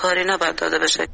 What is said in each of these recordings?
کاری نباید داده بشه.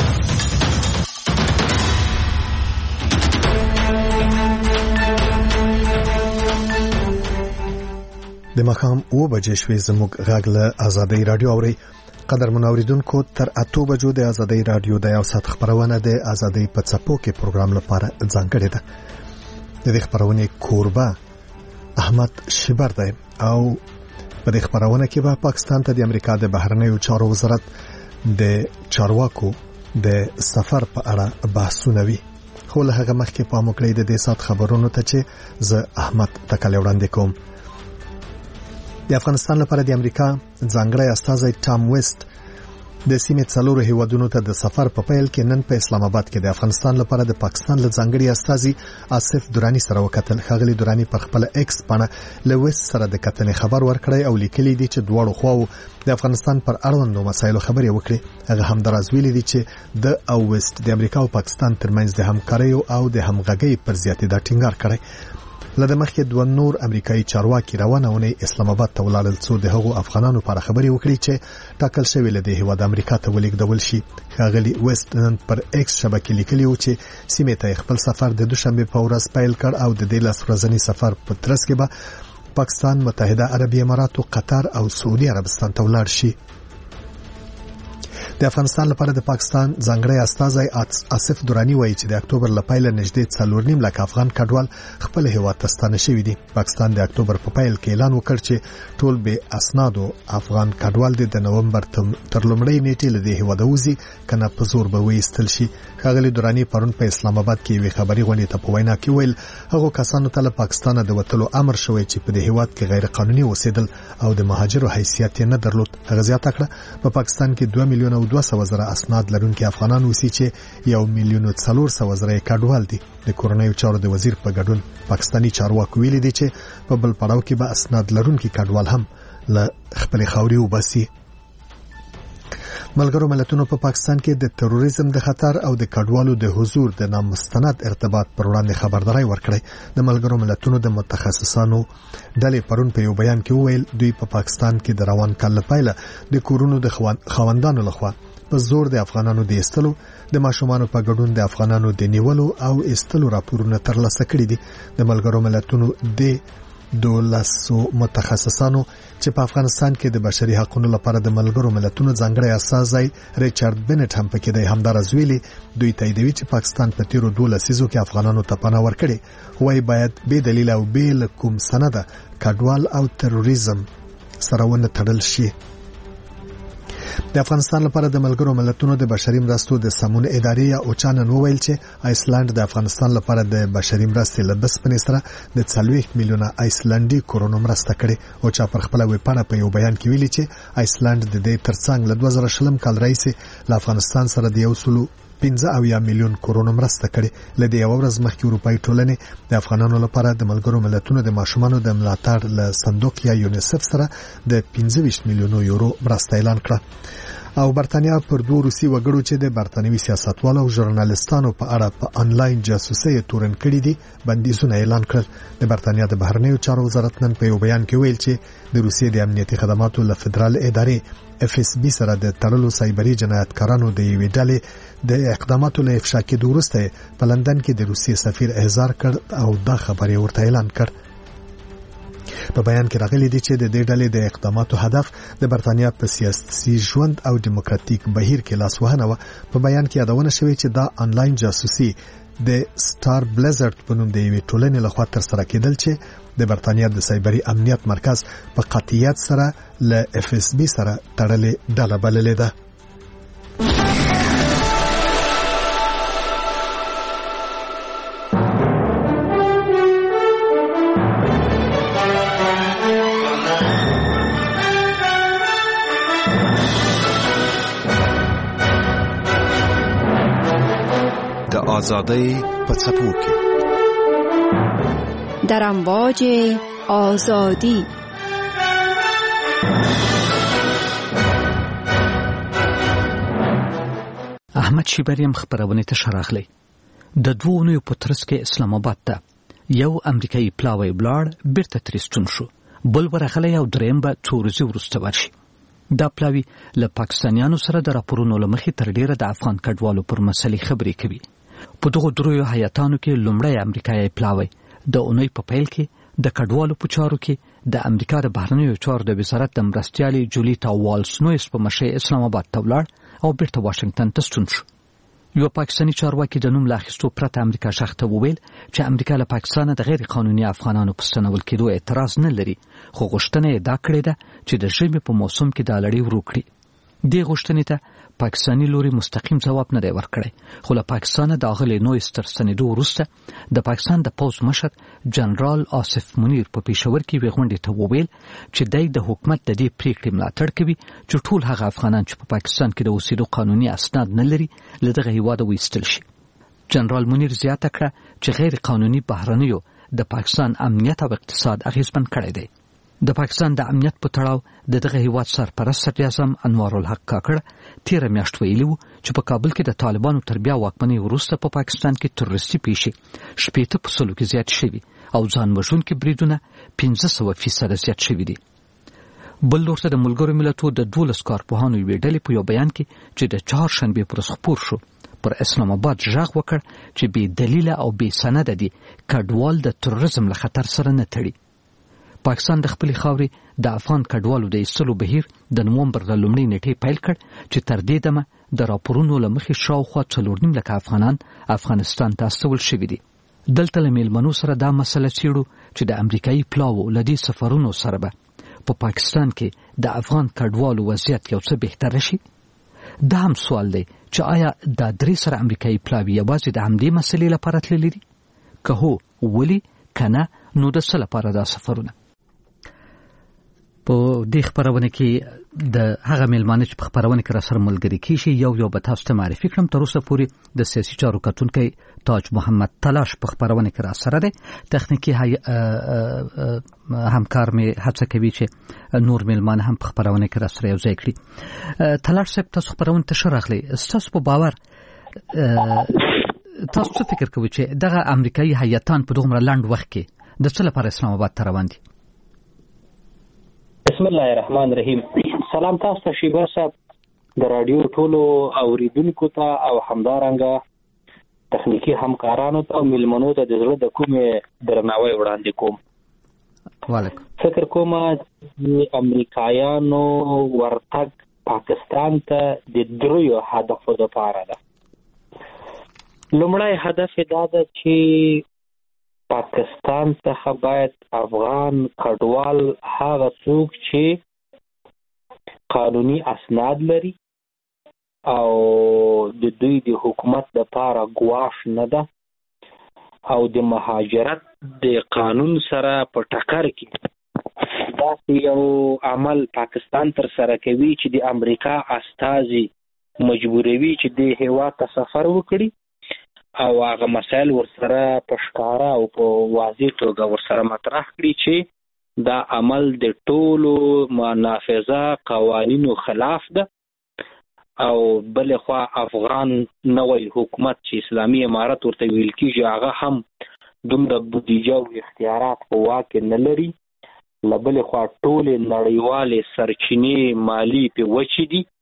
د ماښام 7 بجې شوې. زموږ غږ له آزادۍ رادیو اوري. قدرمن اوریدونکو، تر 8 بجو د آزادۍ رادیو د یو ساعت خبرونه د آزادۍ په څپو کې پروګرام لپاره ځانګړې ده. د دې خبرونې کوربه احمد شبر دی او په دې خبرونه کې به پاکستان ته د امریکا د بهرنیو چارو وزارت د چارواکو د سفر په اړه بحثونه وي. خو له هغه مخکې پام وکړئ د دې سات خبرونو ته چې زه احمد تکل وړاندې کوم. د افغانستان لپاره د امریکا ځانګړی استازی ټام ویسټ د سیمې څلورو هیوادونو ته د سفر په پیل کې نن په اسلام آباد کې د افغانستان لپاره د پاکستان له ځانګړي استازي آصف درانی سره وکتل. ښاغلي درانی پر خپل ایکس باندې له ویسټ سره د کتنې خبر ورکړی او لیکلي دي چې دواړو خواو د افغانستان پر اړوندو مسایلو خبرې وکړي. هغه همداراز ویلي دي چې د او ویسټ د امریکا او پاکستان ترمنځ د همکارۍ او د همغږۍ پر زیاتېدا ټینګار کړی. لکه مخکې دوه نور امریکایي چارواکي روانه ونی اسلام آباد ته ولاړل څو د هغو افغانانو پر خبرې وکړي چې ټاکل شوی له دې هیواد امریکا ته ولیږدول شي. ښاغلي ویسټ نن پر ایکس شبکې لیکلي و چې سیمې ته خپل سفر د دوشنبه په ورځ پیل کړ او د دې لاس ورځنی سفر په ترڅ کې به پاکستان، متحده عربي امارات، قطر او سعودي عربستان ته ولاړ شي. د افغانستان لپاره د پاکستان ځانګړی استازی آصف درانی وایي چې د اکتوبر لپاره نږدې 4.5 لک افغان کډوال خپل هیواد ته ستانه شوي دي. پاکستان د اکتوبر په پیل کې اعلان وکړ چې ټول به اسنادو افغان کډوال د نومبر تر لومړۍ نیټې له دې هیواد وځي کنه په زور به وایستل شي. ښاغلي درانی پرون په اسلام آباد کې وی خبري غونډې ته په وینا کې ویل هغه کسانو ته له پاکستان د وټلو امر شوی چې په دې هیواد کې غیر قانوني اوسېدل او د مهاجرو حیثیت نه درلود. هغه زیاته کړه په پاکستان کې 2,200,000 اسناد لرونکي افغانان وسی چې 1,400,000 کډوال دي. د کورنیو چارو د وزیر په ګډون پاکستانی چارواکو ویلي دي چې په بل پړاو کې به اسناد لرونکي کډوال هم له خپل خاوري وباسي. ملګرو ملتونو په پاکستان کې د تروریزم د خطر او د کډوالو د حضور د نامستند ارتباط پر وړاندې خبرداري ورکړې. د ملګرو ملتونو د متخصصانو ډلې پرون په یو بیان کې وویل دوی په پاکستان کې د روان کال لپاره د کورونو د خاوندانو لخوا په زور د افغانانو د ایستلو، د ماشومانو په ګډون د افغانانو د نیولو او ایستلو راپورونه ترلاسه کړي دي. د ملګرو ملتونو د 12 متخصصانو چې په افغانستان کې د بشري حقوقو لپاره د ملګرو ملتونو ځانګړی استازی ریچارډ بنټ هم پکې دی. همداراز ویلي دوی تاییدوي چې پاکستان په تیرو 12 لسیزو کې افغانانو ته پناه ورکړي. وایي باید بې دلیل او بې کوم سند کډوال او تروریزم سره ونه تړل شي. د افغانستان لپاره د ملګرو ملتونو د بشري مرستو د سمون ادارې یا اوچا نن وویل چې آیسلند د افغانستان لپاره د بشري مرستې له بسپنې سره د 40 میلیونه آیسلندي کورونو مرسته کړې. اوچا پر خپل ویبپاڼه په یو بیان کې ویلي چې آیسلند د دې ترڅنګ له 2020 کال راهیسې له افغانستان سره د 1.15 میلیون کورونو مرسته کړې. لدې یو ورځ مخکې اروپאי ټولنې د افغانانو لپاره د ملګرو ملتونو د ماشومانو د ملاتړ له صندوق یا یونیسف سره د 25 میلیونو یورو مرسته اعلان کړه. او برتانیا پر دوه روسي وګړو چې د برتانوي سیاستوالو او ژورنالستانو په اړه په انلاین جاسوسي تورن کړي دي بندیزونه اعلان کړل. د برتانیا د بهرنیو چارو وزارت نن په یو بیان کې ویل چې د روسیې د امنیتي خدماتو له فدرال ادارې FSB سره د تړلو سایبري جنایتکارانو د یوې ډلې د اقداماتو له افشا کېدو وروسته په لندن کې د روسیې سفیر احضار کړ او دا خبرې ورته اعلان کړ. په بیان کې راغلي دي چې د دې ډلې د اقداماتو هدف د برتانیا په سیاسي ژوند او دیموکراتیک بهیر کې لاسوهنه و. په بیان کې یادونه شوې چې دا انلاین جاسوسي د سټار بلیزرد په نوم د یوې ټولنې لخوا ترسره کېدل چې د برتانیا د سایبري امنیت مرکز په قطعیت سره له FSB سره تړلې ډله بللې ده. آزادی په څپو کې در امواج آزادی. احمد شیبریم خبرونه ته شراغلی. د دوه نوو په ترڅ کې اسلام آباد ته یو امریکایي پلاوی بلار بیرته ترستون شو، بل ورغلی او دریم به تورزی ورسته ورشي. دا پلاوی له پاکستانیانو سره د راپورونو له مخې تر ډیره د افغان کډوالو پر مسلې خبرې کوي. په دغو دریو هیاتانو کې لومړی امریکایي پلاوی د اونۍ په پیل کې د کډوالو په چارو کې د امریکا د بهرنیو چارو د وزارت د مرستیالې جولیتا والز نویس په مشرۍ اسلام آباد ته ولاړ او بیرته واشنگټن ته ستون شو. یو پاکستاني چارواکي د نوم له اخیستو پرته امریکا شاخ ته وویل چې امریکا له پاکستانه د غیر قانوني افغانانو په ستنول کېدو اعتراض نه لري، خو غوښتنه یې دا کړې ده چې د ژمي په موسم کې دا لړۍ ورو کړي. دې غوښتنې ته پاکستاني لوري مستقیم ځواب نه دی ورکړی، خو له پاکستانه د اغلې نویس تر ستنېدو وروسته د پاکستان د پوځ مشر جنرال آصف منیر په پېښور کې یوې غونډې ته وویل چې دی د حکومت د دې پریکړې ملاتړ کوي چې ټول هغه افغانان چې په پاکستان کې د اوسېدو قانوني اسناد نه لري له دغه هېواده وایستل شي. جنرال منیر زیاته کړه چې غیر قانوني بهرنیو د پاکستان امنیت او اقتصاد اغیزمن کړی دی. د پاکستان د امنیت په تړاو د دغه هیواد سرپرست صدر اعظم انوار الحق کاکړ تیره میاشت ویلي وو چې په کابل کې د طالبانو تر بیا واکمنۍ وروسته په پاکستان کې تروریستي پیښې 60% کې زیات شوي او ځان وژونکي بریدونه 500% زیات شوي دي. بل لور ته د ملګرو ملتونو د 12 کارپوهانو یوې ډلې په یو بیان کې چې د چهارشنبې پر ورځ خپور شو پر اسلام آباد ژغ وکړ چې بې دلیله او بې سنده دي کډوال د تروریزم له خطر سره نه تړي. پاکستان د خپلې خاورې د افغان کډوالو د ایستلو بهیر د نومبر د لومړۍ نیټې پیل کړ چې تر دې دمه د راپورونو له مخې شاوخوا 4.5 لکه افغانان افغانستان ته استول شوي دي. دلته له میلمنو سره دا مسله څېړو چې د امریکایي پلاوو له دې سفرونو سره به په پاکستان کې د افغان کډوالو وضعیت یو څه بهتره شي. دا هم سوال دی چې آیا دا درې سره امریکایي پلاوي یوازې د همدې مسلې لپاره تللي دي؟ که هو ولې، که نه نو د څه لپاره دا سفرونه؟ په دې خبرونه کې د هغه میلمانه چې په خبرونه کې را سره ملګري کیږي یو به تاسو ته معرفي کړم. تر اوسه پورې د سیاسي چارو کتونکی تاج محمد تلاش په خبرونه کې را سره دی. تخنیکی همکار مې هڅه کوي چې نور میلمانه هم په خبرونه کې را سره یو ځای کړي. تلاش صاحب تاسو خبرونه ته ښه راغلی. ستاسو په باور تاسو څه فکر کوئ چې دغه امریکایي هیاتان په دومره لنډ وخت کې د څه لپاره اسلام آباد ته روان دي؟ بسم الله الرحمن الرحیم. سلام تاسو ته شیبر صاحب، د رادیو ټولو اوریدونکو ته او همدارنګه تخنیکی همکارانو ته او میلمنو ته د زړه د کومې درناوی وړاندې کوم. وعلیکم. فکر کوم چې امریکایانو ورتګ پاکستان ته د دریو هدفو لپاره ده. لومړی هدف دا ده چې پاکستان څخه باید افغان کډوال هغه څوک چې قانوني اسناد لري او د دوی د حکومت لپاره ګواښ نه ده او د مهاجرت د قانون سره په ټکر کې داسې یو عمل پاکستان تر سره کوي چې د امریکا استازي مجبوروي چې د هیواد ته سفر وکړي او هغه مسایل ورسره په ښکاره او په واضح توګه ورسره مطرح کړي چې دا عمل د ټولو نافذه قوانینو خلاف ده او بل خوا افغان نوی حکومت چې اسلامي امارت ورته ویل کېږي هغه هم دومره بودیجه او اختیارات په واک کې نه لري. له بلې خوا ټولې نړیوالې سرچینې مالي پې وچې دي.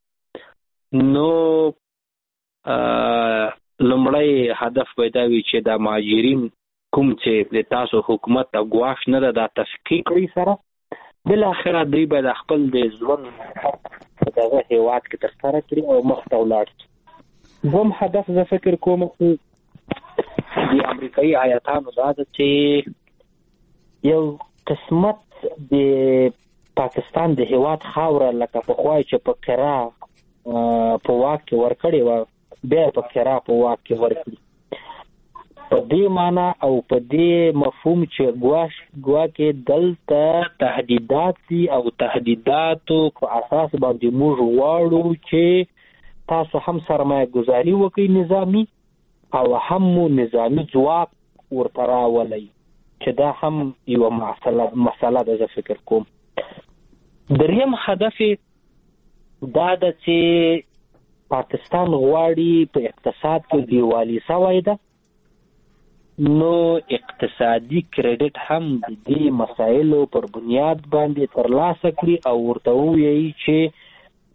نو لومړی هدف پیدا وي چې د مهاجرین کوم چې د تاسو حکومت ته ګواښ نه ده دا تفکیک کړي سره بالاخره دوی به د خپل د ژوند په دغه هیواد کې ترسره کړي او مخ ته ولاړ شي. دوم هدف زه فکر کوم چې د امریکایي هیاتانو دا ده چې یو قسمت د پاکستان د هیواد خاوره لکه پخوا چې په کرا په واک کې ورکړې وه بیا په کرا په واک کې ورکړي. په دې معنا او په دې مفهوم چې ګواکې دلته تهدیدات دي او تهدیداتو په اساس باندې موږ غواړو چې تاسو هم سرمایه ګزاري وکړئ نظامي او هم نظامي ځواک ورته راولئ چې دا هم یوه مسله ده. زه فکر کوم دریم هدف دا ده چې پاکستان غواړي په اقتصاد کې دیوالي سوی ده نو اقتصادي کریډټ هم د دې مسایلو پر بنیاد باندې ترلاسه کړي او ورته ووایي چې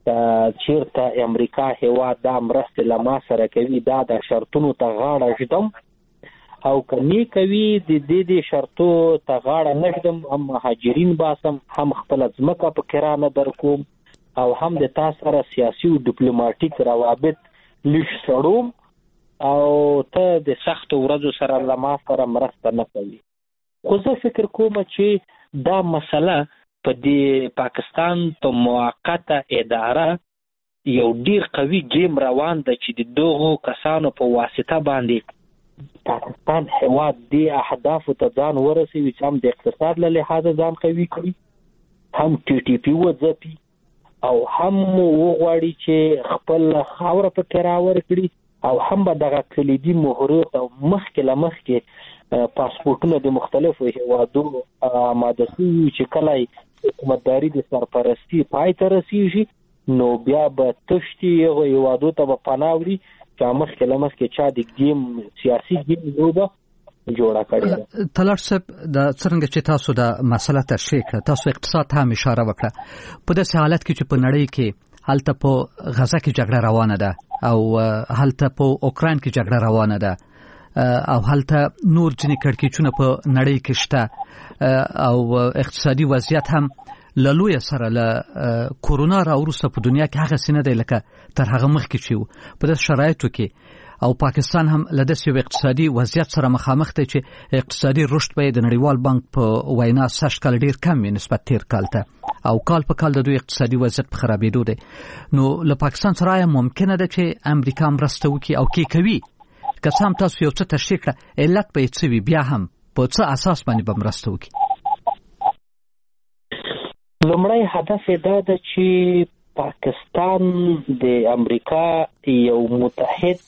چیرته امریکا هیواد دا مرستې له ما سره کوي دا د شرطونو ته غاړه ږدم او کني کوي د دې شرطو ته غاړه نه ږدم هم مهاجرین باسم هم خپل ځمکه په کرانه درکوم او هم د تاسو سره سیاسي او ډیپلوماټیک روابط لږ سړوم او ته د سختو ورځو سره له ما سره مرسته نه کوي. خو زه فکر کوم چې دا مسله په دې پاکستان په موقته اداره یو ډیر قوي گیم روان ده چې د دوغو کسانو په واسطه باندې پاکستان هیواد دی اهداف ته ځان ورسوي چې هم د اقتصاد له لحاظه ځان قوي کړي هم TTP وځپي او هم وغواړي چې خپل خاوره په کراور کړي او هم به دغه کلیدي مهرو او مخکې پاسپورتونه د مختلفو هیوادونو آماده شوي چې کله حکومتداري د سرپرستی پای ته رسیږي نو بیا به تشتي هغه هیوادو ته به پناه وړي چې مخکې چا د گیم سیاسي گیم لوبه جوړه کړې. طلعت صاحب د څنګه چې تاسو د مسله تشریح کړه تاسو اقتصاد ته هم اشاره وکړه په داسې حالت کې چې په نړۍ کې هلته په غزه کې جګړه روانه ده او هلته په اوکراین کې جګړه روانه ده او هلته نور ځینې کړکېچونه په نړۍ کې شته او اقتصادي وضعیت هم له لوی سره له کورونا راوروسته په دنیا کې هغه سینه دی لکه تر هغه مخکې چې په داسې شرایطو کې او پاکستان هم له داسې یو اقتصادي وضعیت سره مخامخ دی چې اقتصادي رشد به د نړیوال بانک په وینا سږ کال ډیر کم وي نسبت تیر کال ته او کال په کال د دوی اقتصادي وضعیت په خرابېدو دی نو له پاکستان سره ممکنه ده چې امریکا مرسته وکړي او کې کوي که څه هم تاسو یو څه تشریح کړه علت به یې څه وي بیا هم په څه اساس باندې به مرسته وکړي. لومړی هدف دا ده چې پاکستان د امریکا یو متحد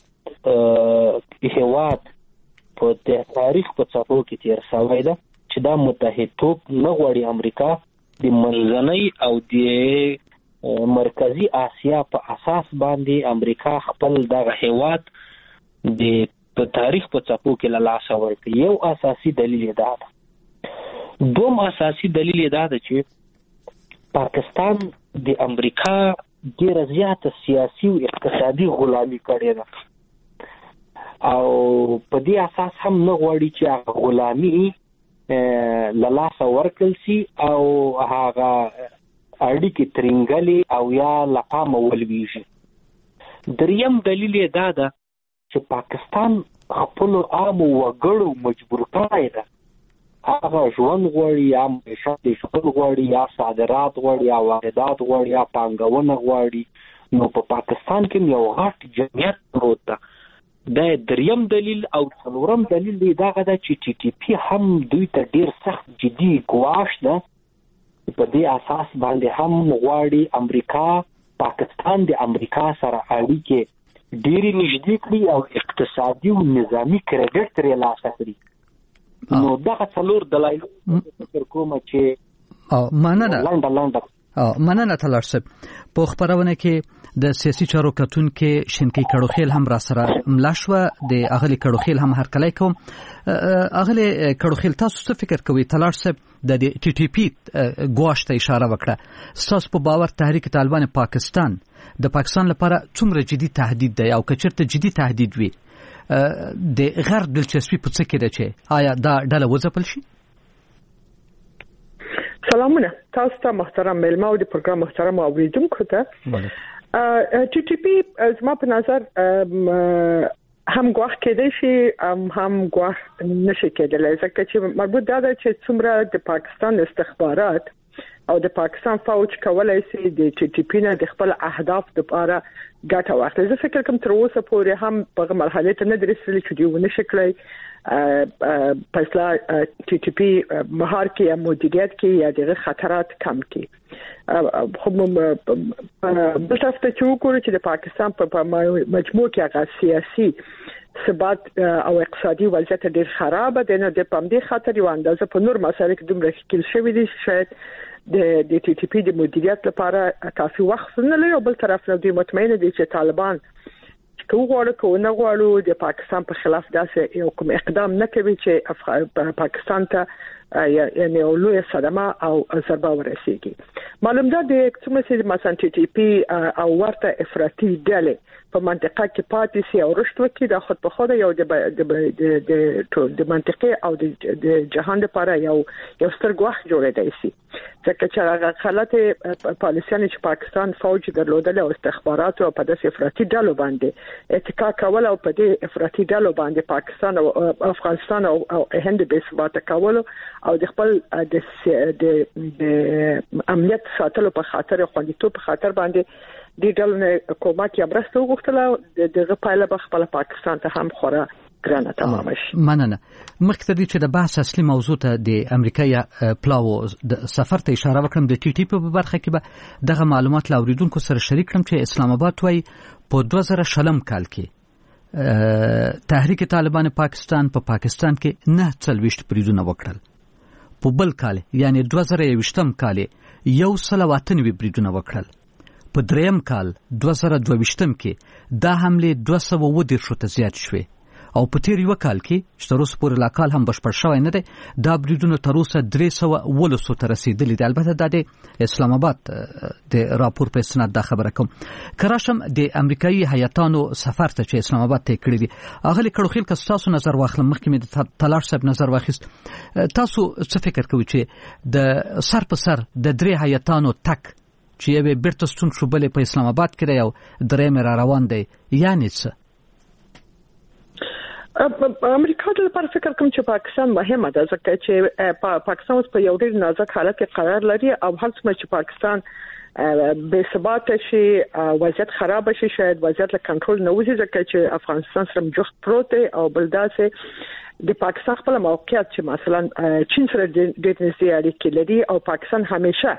هیواد په د تاریخ په څپو کې تیر شوی ده چې دا متحدتوب نه غواړي امریکا د منځنۍ او د مرکزی آسیا په اساس باندې امریکا خپل دغه هیواد د په تاریخ په څپو کې له لاسه ورکړي. یو اساسي دلیل دا ده. دوم اساسي دلیل دا ده چې پاکستان د امریکا ډیره زیاته سیاسي او اقتصادي غلامي کړې ده او په دې اساس هم نه غواړي چې هغه غلامي له لاسه ورکړل شي او هغه اړیکې ترنګلې او یا له پامه ولویږي. دریم دلیل دا ده چې پاکستان خپل عام وګړو مجبور کړی ده هغه ژوند غواړي یا معیشت ژوند غواړي یا صادرات غواړي یا واردات غواړي یا پانګونه غواړي نو په پاکستان کې یو غټ جمعیت پروت ده. دا دریم دلیل او څلورم دلیل دی دا ده چې TTP هم دوی ته ډیر سخت جدي ګواښ ده په دې اساس باندې هم غواړي امریکا پاکستان د امریکا سره اړیکې ډیری نږدې کړي او اقتصادي او نظامی کریډټ ترې لاسه کړي. نو دغه څلور دلایل فکر کوم چې مننه طلعت صاحب په خبرونه کې د سیاسي چارو کتونکو شینکی کړوخیل هم را سره ملا شو د اغلی کړوخیل هم هرکلی کوم. اغلی کړوخیل تاسو څه فکر کوئ طلعت صاحب د TTP ګواښ ته اشاره وکړه تاسو په باور تحریک طالبان پاکستان د پاکستان لپاره څومره جدي تهدید دی او کچرته جدي تهدید وي د غیر دلچسپي په څه کې ده چې آیا دا ډله وځپل شي؟ سلامونه تاسو ته محترم ملما او د پروګرام محترم اوریدونکو ته TTP زما په نظر هم ګواښ کېدای شي هم ګواښ نشي کېدلی ځکه چې مربوط ده چې څومره د پاکستان استخبارات او د پاکستان فوج کولای شي د TTP نه د خپل اهداف لپاره ګټه واخلي. زه فکر کوم تر اوسه پورې هم په مرحله ته نه درېدلي چې دوی ونه شکلي پسلا TTP مهار کې یا مدیریت کې یا د خطرات کم کې خو بل طرف ته چې وګورو چې د پاکستان په مجموع کې هغه سیاسي ثبات او اقتصادي وضعیت ډېر خراب دی نو د پامدې خاطر یو اندازه په نور مسایلو کې دومره ښکیل شوی دی شاید د TTP د مدیریت لپاره کافي وخت نه لري او بل طرف نه دوی مطمئن دي چې طالبان کوغړو نه غواړو د پاکستان په خلاف داسې یو کوم اقدام نه کوي چې پاکستان ته یعنی لوی صدمه او ضربه ورسیږي. معلوم ده د کومه چې مثلا ټي ټي پی او ورته افراطي ډلې په منطقه کې پاتې سي او رشد وکړي د خود په خود یو د منطقه او د جهان لپاره یو ستر ګواښ جوړېدای شي. ځکه چې هغه حالت پالیسیان چې پاکستان فوج درلودل او استخبارات او په داسې افراطي ډلو باندې اتکا کول او په دې افراطي ډلو باندې پاکستان او افغانستان او هند به ثبات کول او د خپل د امنیت ساتلو په خاطر خوندیتوب په خاطر باندې د ډلو کومک یا برسته وغوښتله دغه پایله به خپل پاکستان ته هم خورا ګرانه تمام شي. مننه. مخکې د چې د بحث اصلي موضوع ته د امریکا پلاو د سفر ته اشاره وکړم د ټي ټي پی په برخه کې به دغه معلومات لاوریدونکو سره شریک کړم چې اسلام آباد وايي په 2000 کال کې تحریک طالبان پاکستان په پاکستان کې 29 بریدونه وکړل. په بل کال یعنی 2021 کال 198 بریدونه وکړل. په دریم کال 2022 کې دا حمله 210 ته زیات شوه او په تیر یو کال کې چې تر اوسه پورې لا کال هم بشپړ شوی نه دی دا بریدونه تر اوسه 300 ته رسیدلي دي. البته دا د اسلام آباد د راپور په اسناد دا خبره کوم. کراشم د امریکایي هیاتانو سفر ته چې اسلام آباد ته کړی دي اغلی کړو خل تاسو نظر واخلم مخکې مې د تلاش صاحب نظر واخیست. تاسو څه فکر کوئ چې د سر په سر د درې هیاتانو تک چې یو بیرته ستون شو بلې په اسلام آباد کې یو درې را روان دی یعنی څه؟ امریکا د لپاره فکر کوم چې پاکستان مهمه ده ځکه چې پاکستان اوس په یو ډېر نازک حالت کې قرار لري او هر څومره چې پاکستان بے ثبات شي وضعیت خراب شي شاید وضعیت له کنټرول نه وځي ځکه چې افغانستان سره جوخت پروت او بلداسه د پاکستان خپل موقعیت چې مثلا چین سره د نږدې اړیکې لري او پاکستان همیشه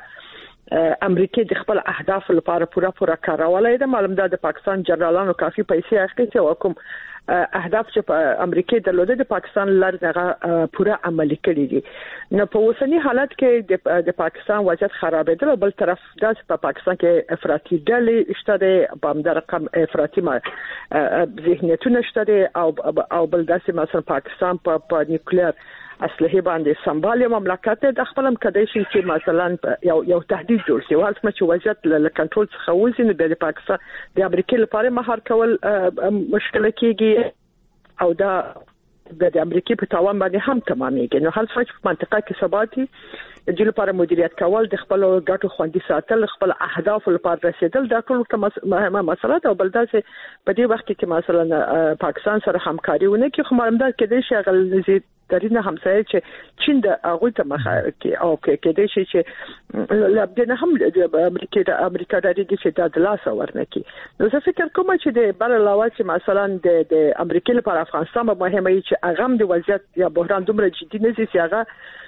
امریکا د خپل اهداف لپاره پوره کارولای ده. معلوم ده د پاکستان جنرالانو کافي پیسې اخیستي او کوم اهداف چې په امریکا درلوده د پاکستان لار دغه پوره عملي کړی دي. نو په اوسنی حالت کې د پاکستان وضعیت خرابېدل او بل طرف د پاکستان کې افراطي ډلې شته د بامدار رقم افراطي ذهنیتونه شته او بل داسې مثلا پاکستان په نیوکلیر اسلحه باندې سمبال مملکت د خپلم کدی شي چې مثلا یو تهدید جوړ شي او چې وضعیت له کنټرول څخه وځي نو د پاکستان د امریکا لپاره مهار کول مشکل کېږي او دا د امریکا په تاوان باندې هم تمامېږي. نو هر څه چې په منطقه کې ثباتي د لپاره مدیریت کول د خپل ګټو خوندي ساتل خپل اهداف لپاره رسیدل دا ټول مهمه مسله ده. بل دا چې په دې وخت کې مثلا پاکستان سره همکاري ونه کې خو معلومات کې د شغل زید درینه همسایه چې چین د هغه ته مخه کې او کې د شي چې لابدنه هم د امریکا د دې چې د لاس ورنه کې. نو زه فکر کوم چې د بل علاوه چې مثلا د امریکا لپاره افغانستان مهمه چې هغه د وضعیت یا بحران دومره جدي نه شي هغه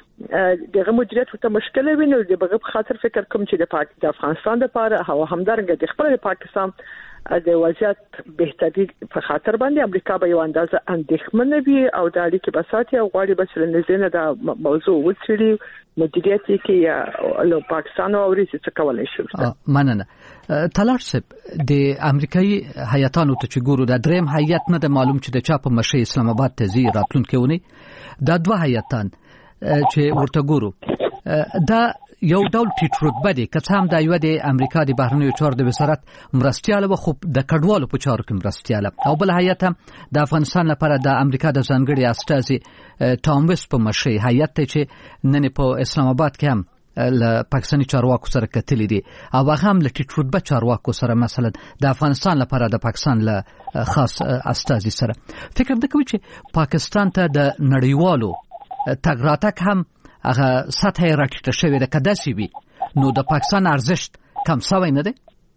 دغه مدیریت ته مشکل ویني د بغیر خاطر فکر کوم چې د افغانستان لپاره هوا همدارنګه د خپل پاکستان د وضعیت بهتري په خاطر باندې امریکا به یو اندازه اندېښمنه وي او د اړیکې بساتي او غواړي به چې نزنه د موضوع وڅېړي مدیریت کې یا له پاکستان او ریسي څخه کولای شي. مننه. تلاش صاحب د امریکایي هیاتانو ته چې ګورو د دریم هیات نه د معلوم چې د چا په مشه اسلام آباد ته زی راتلونکي ونی دا دوه هیاتان چې ورته ګورو دا یو ډول ټیټ رتبه دي که څه هم د یو د امریکا د بهرنیو چارو د وزارت مرستیاله و خو د کډوالو په چارو کې مرستیاله او بل هیات هم د افغانستان لپاره د امریکا د ځانګړي استازي ټام ویس په مشه هیات ته چې نن په اسلام آباد کې هم له پاکستاني چارواکو سره کتلې دي او هغه هم له ټیټ رتبه چارواکو سره مثلا د افغانستان لپاره د پاکستان له خاص استازي سره فکر وکړي چې پاکستان ته د نړیوالو تګ راتګ هم هغه سطح راټیټه شوې ده که داسې وي نو د پاکستان ارزښت کم شوی نه دی؟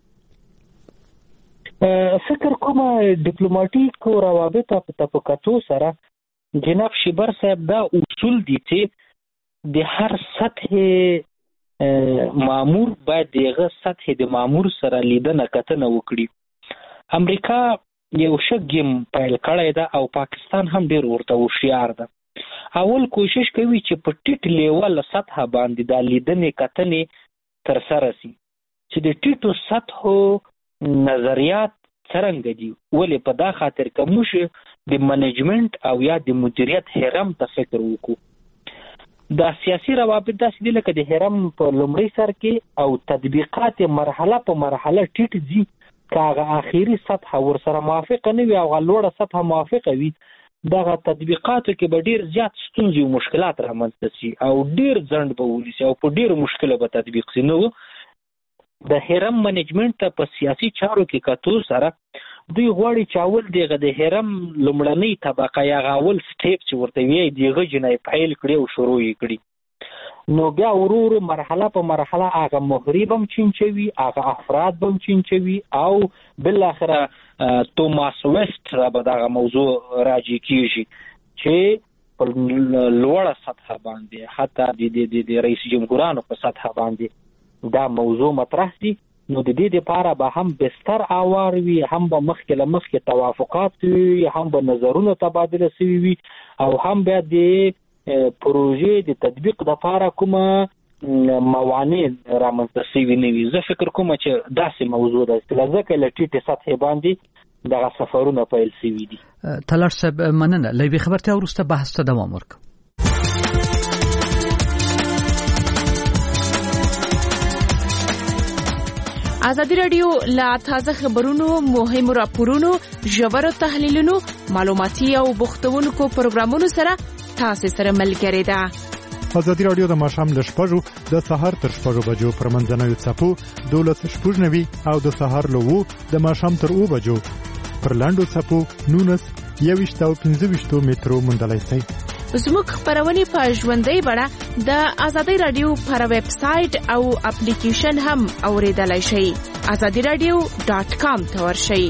فکر کوم ډیپلوماټیک روابط په تفکاتو سره جناب شیبر صاحب دا اصول دي چې د هر سطح مامور باید دغه سطح د مامور سره لیدنه کتنه وکړي. امریکا یو ښه ګیم پیل کړی ده او پاکستان هم ډیر ورته هوښیار ده. اول کوشش کوي چې په ټیټ لیول سطح باندې د لیدنې کتنې تر سره شي چې د ټیټو سطحو نظریات څرنګه دي ولې په دا خاطر کوم شي د منیجمنت او یا د مدیریت هرم ته فکر وکړو. د سیاسي روابط داسې دي لکه د هرم په لومړي سر کې او تطبیقات مرحله په مرحله ټیټ ځي، کاغه اخیری سطح ورسره موافقه نه وي او غلوړه سطح موافقه وي، دغه تطبیقاتو کې به ډیر زیات ستونزې او مشکلات رامنځته شي او ډیر ځنډ به ونیسي او په ډیر مشکله به تطبیق شي. نو د هرم منیجمنت ته په سیاسي چارو کې کتو سره دوی غواړي چې اول دغه د هرم لومړنۍ طبقه یا اول سټیپ چې ورته وی دیغه جنای فایل کړي او شروع یې کړي، نو بیا ورور مرحله په مرحله هغه مهری بم چینچوي، هغه افراد بم چینچوي او بل اخره توماس ویسټ را به دغه موضوع راځي کیږي چې په لوړه سطح باندې حتی د رئیس جمهورانو په سطح باندې دا موضوع مطرح دي. نو د دې لپاره به هم بستر اوار وي، هم به مخکې توافقات وي، هم به نظرونه تبادله شوي وي او هم بیا د پروژې د تطبیق لپاره کومه موانع رامنځته شوي نه وي. زه فکر کوم چې داسې موضوع ده چې ځکه له ټیټې سطحې باندې دغه سفرونه پیل شوي دي. تلار صاحب مننه. له یوې خبرتیا وروسته بحث ته دوام ورکړو. ازادي رادیو لا تازه خبرونو، مهم راپورونو، ژور تحلیلونو، معلوماتي او بوختونکو پروګرامونو سره تاسو سره ملګری ده. ازادي رادیو د ماښام ل 6:00 د سحر تر 6:00 بجو پر منځنوي څپو 12:90 او د سحر له 2 د ماښام تر 2 بجو پر لاندو څپو 19 او 15 مترو مندلای شي. زموږ خبرونه په ژوندۍ بڼه د ازادي رادیو پر ویب سټ او اپلیکیشن هم اوریدلای شئ. azadiradio.com ته ورشئ.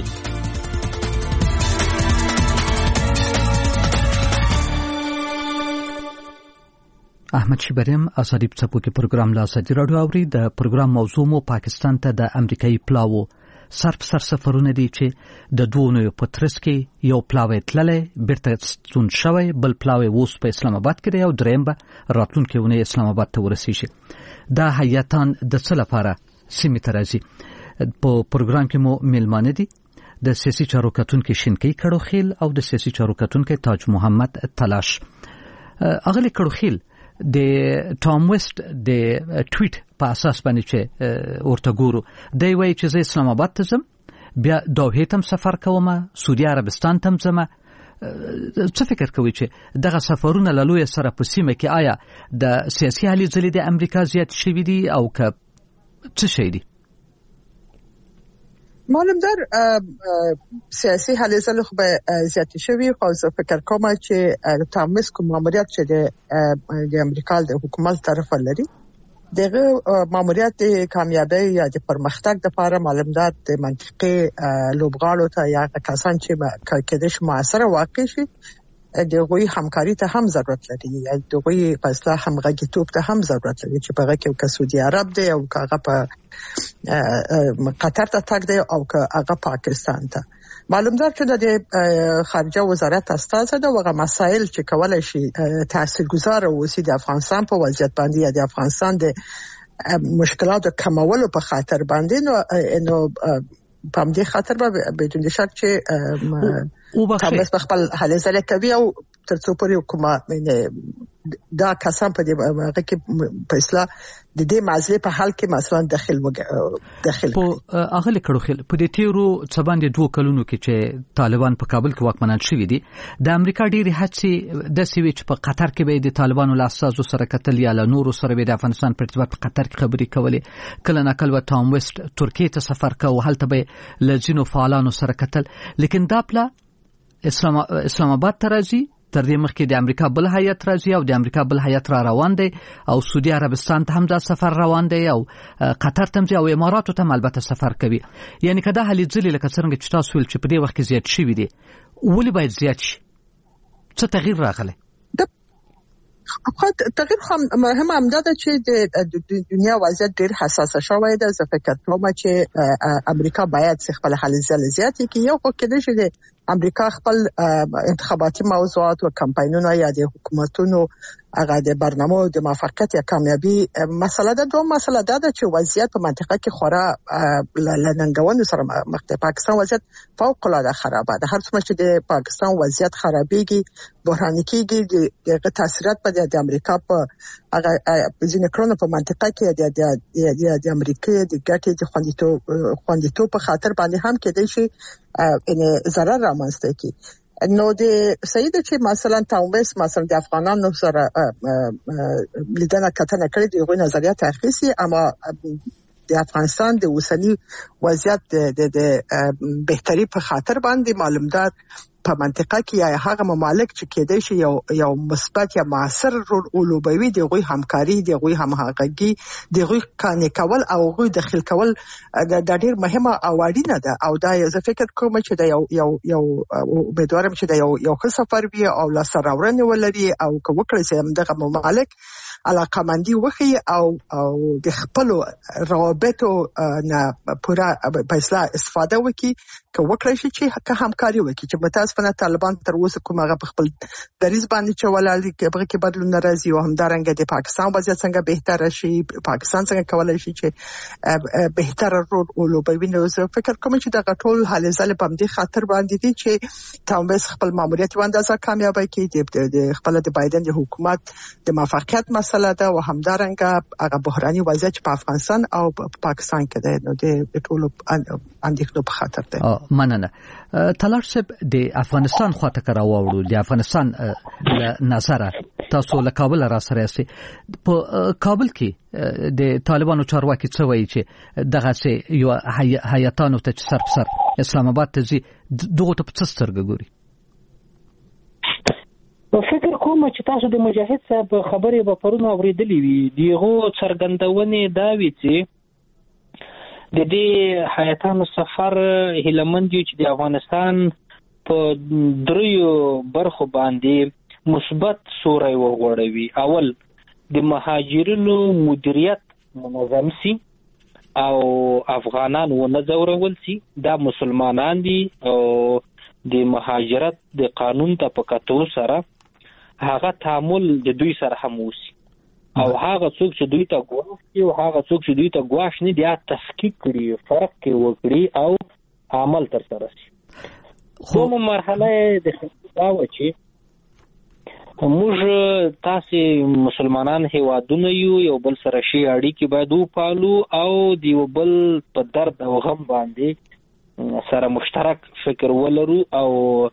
احمد شیبریم ازادي څپو کې پروګرام لا ازادي رادیو اوري. د پروګرام موضوع مو پاکستان ته د امریکایي پلاو سر سفرونه دي چې د دوه نوو په ترڅ کې یو پلاوی تللی بیرته ستون شوی، بل پلاوی اوس په اسلام آباد کې دی او دریم به راتلونکي اونۍ اسلام آباد ته ورسیږي. دا هیاتان د څه لپاره سیمې ته راځي؟ په پروګرام کې مو میلمانه دي د سیاسي چارو کتونکي شینکي کړوخیل او د سیاسي چارو کتونکي تاج محمد تلاش. اغلی کړوخیل د ټام ویسټ د ټویټ په اساس باندې چې ورته ګورو، دی وایي چې زه اسلام آباد ته ځم، بیا دوحې ته سفر کوم، سعودي عربستان ته ځم. څه فکر کوي چې دغه سفرونه له لوی سره په سیمه کې آیا د سیاسي هلې ځلې د امریکا زیات شوي دي او که څه شي دي؟ معلوم در سیاسي هلې ځلې خو به زیات شوي، خو زه فکر کوم چې تامس کوم ماموریت چې د امریکا د حکومت طرف لري دغه ماموریت د کامیابی یا د پرمختګ لپاره معلوم در د منطقي لوبغاړو ته یا کسان چې کېدش موثر واقع شي دغه همکاري ته هم ضرورت لري، دغه په اصطلاح همغږیتوب ته هم ضرورت لري چې په هغه کې سعودي عرب دی او هغه په قطر ته تګ دی او هغه پاکستان ته. معلوم ده چې د خارجه وزارت استاد ده وغه مسائل چې کولای شي تاثیرگذار اوسي د افغانستان په وضعیت باندې یا د افغانستان د مشکلاتو کمولو په خاطر باندې نو په دې خاطر به بدون شک چې تاسو خپل هلې ځلې کوي او ترڅو پورې کومه دا کسان په دې هغه کې په اصطلاح د دې مسلې په حل کې مثلا داخل په اغل کړو په دې تیرو څه باندې 2 کلونو کې چې طالبان په کابل کې واکمنان شوي دي، د امریکا ډېری هڅې د سویچ په قطر کې به د طالبانو له اساسو سره کتل یا له نورو سره به د افغانستان په ارتباط په قطر کې خبرې کولې، کله ناکله به ټام ویسټ ترکیه ته سفر کوي، هلته به لزینو فعالانو سره کتل. لیکن دا پلا اسلام آباد ته راځي، تر دې مخکې د امریکا بل هیات راځي او د امریکا بل هیات را روان دی او سعودي عربستان ته هم دا سفر روان دی او قطر ته هم او اماراتو ته البته سفر کوي. یعنی کدا هلې ځلې لکه څنګه چې تاسو ویل چې په دې وخت کې زیات شوي دي، ولې باید زیات شي؟ څه تغییر راغلی؟ تغییر مهم هم ده چې د دنیا وضعیت ډېر حساسه شوې ده. زه فکر کوم چې امریکا باید خپل هلې ځلې زیاتې کړي. یو خو کېدای شي امریکا خپل انتخاباتي موضوعات او کمپاینونه یا د حکومتونو هغه د برنامو د موفقیت یا کامیابی مسله ده. دوه مسله ده چې وضعیت په منطقه کې خورا لننګونو سره مخ ده. پاکستان وضعیت فوق العاده خرابه ده. هر څومره چې د پاکستان وضعیت خرابېږي بحراني کېږي دغه تاثیرات په د امریکا په هغه ځینې کړنو په منطقه کې د امریکا د ګټې د خوندیتوب په خاطر باندې هم کېدای شي ان ضرر رامنځته کی. نو د سید چې مثلا تاومس مثلا د افغانانو سره لیدنه کتنه کړې د غوښنه نظریات اخیسي، اما د افغانستان د اوسنی وضعیت د بهتري په خاطر باندې معلومات په منطقه کې یا هغه ممالک چې کېدای شي یو مثبت یا موثر رول ولوبوي د غوي همکاري د غوي همغږي د غوي کانې کول او غوي دخل کول د ډېر مهمه او اړینه ده. او دا زه فکر کوم چې د یو امیدوارم چې د یو ښه سفر وي او لا سره ورنه ولري او که وکړي چې دغه ممالک علاقمندي وخی او د خپل روابطو نه پورا په اصلاح استفاده وکړي، که وکړي شي چې همکاري وکړي. چې متاسفانه طالبان تر اوسه کومه په خپل دریځ باندې چې ولالي کې بدلون راځي او همدارنګه د پاکستان وضعیت څنګه بهتر شي، پاکستان څنګه کولای شي چې بهتر رول ولوبوي. نو زه فکر کوم چې دغه ټول حل زل په دې خاطر باندې دي چې تاومس خپل ماموریت واندازه کامیاب کړي، د خپل د بایدن د حکومت د موفقیت مسله ده او همدارنګه هغه بحراني وضعیت په افغانستان او پاکستان کې ده. نو د ټولو اندېښنو په خاطر ده. مننه. طلال صاحب د افغانستان خواته کراوړو د افغانستان نظر تاسو له کابل را سره یاست. په کابل کې د طالبانو چارواکي څه وایي چې دغه څه یو هیاتانو ته سر په سر اسلام آباد ته ځي، دغه ته په سترګه ګوري؟ فکر کوم چې تاسو د مجاهد صاحب خبرې به پرونه اوریدلې وي. دیغه څرګندونې دا وی چې د دې حیاتانو سفر هلمند چې د افغانستان په دریو برخو باندې مثبت سوري وغوړوي. اول د مهاجرینو مدیریت منظم سي او افغانان و نه ځورول سي، دا مسلمانان دي او د مهاجرت د قانون ته په کتو سره هغه تعامل د دوی سره هم وسی او هغه څوک چې دوی ته ګواښ او هغه څوک چې دوی ته ګواښ نه دی تفکیک کړي، فرق کې وکړي او عمل تر سره شي. کومه مرحله د خطا و چې موږ تاسو مسلمانان هیوادونه یو بل سره شي اړیکې باید وپالو او دی بل په درد او غم باندې سره مشترک فکر ولرو او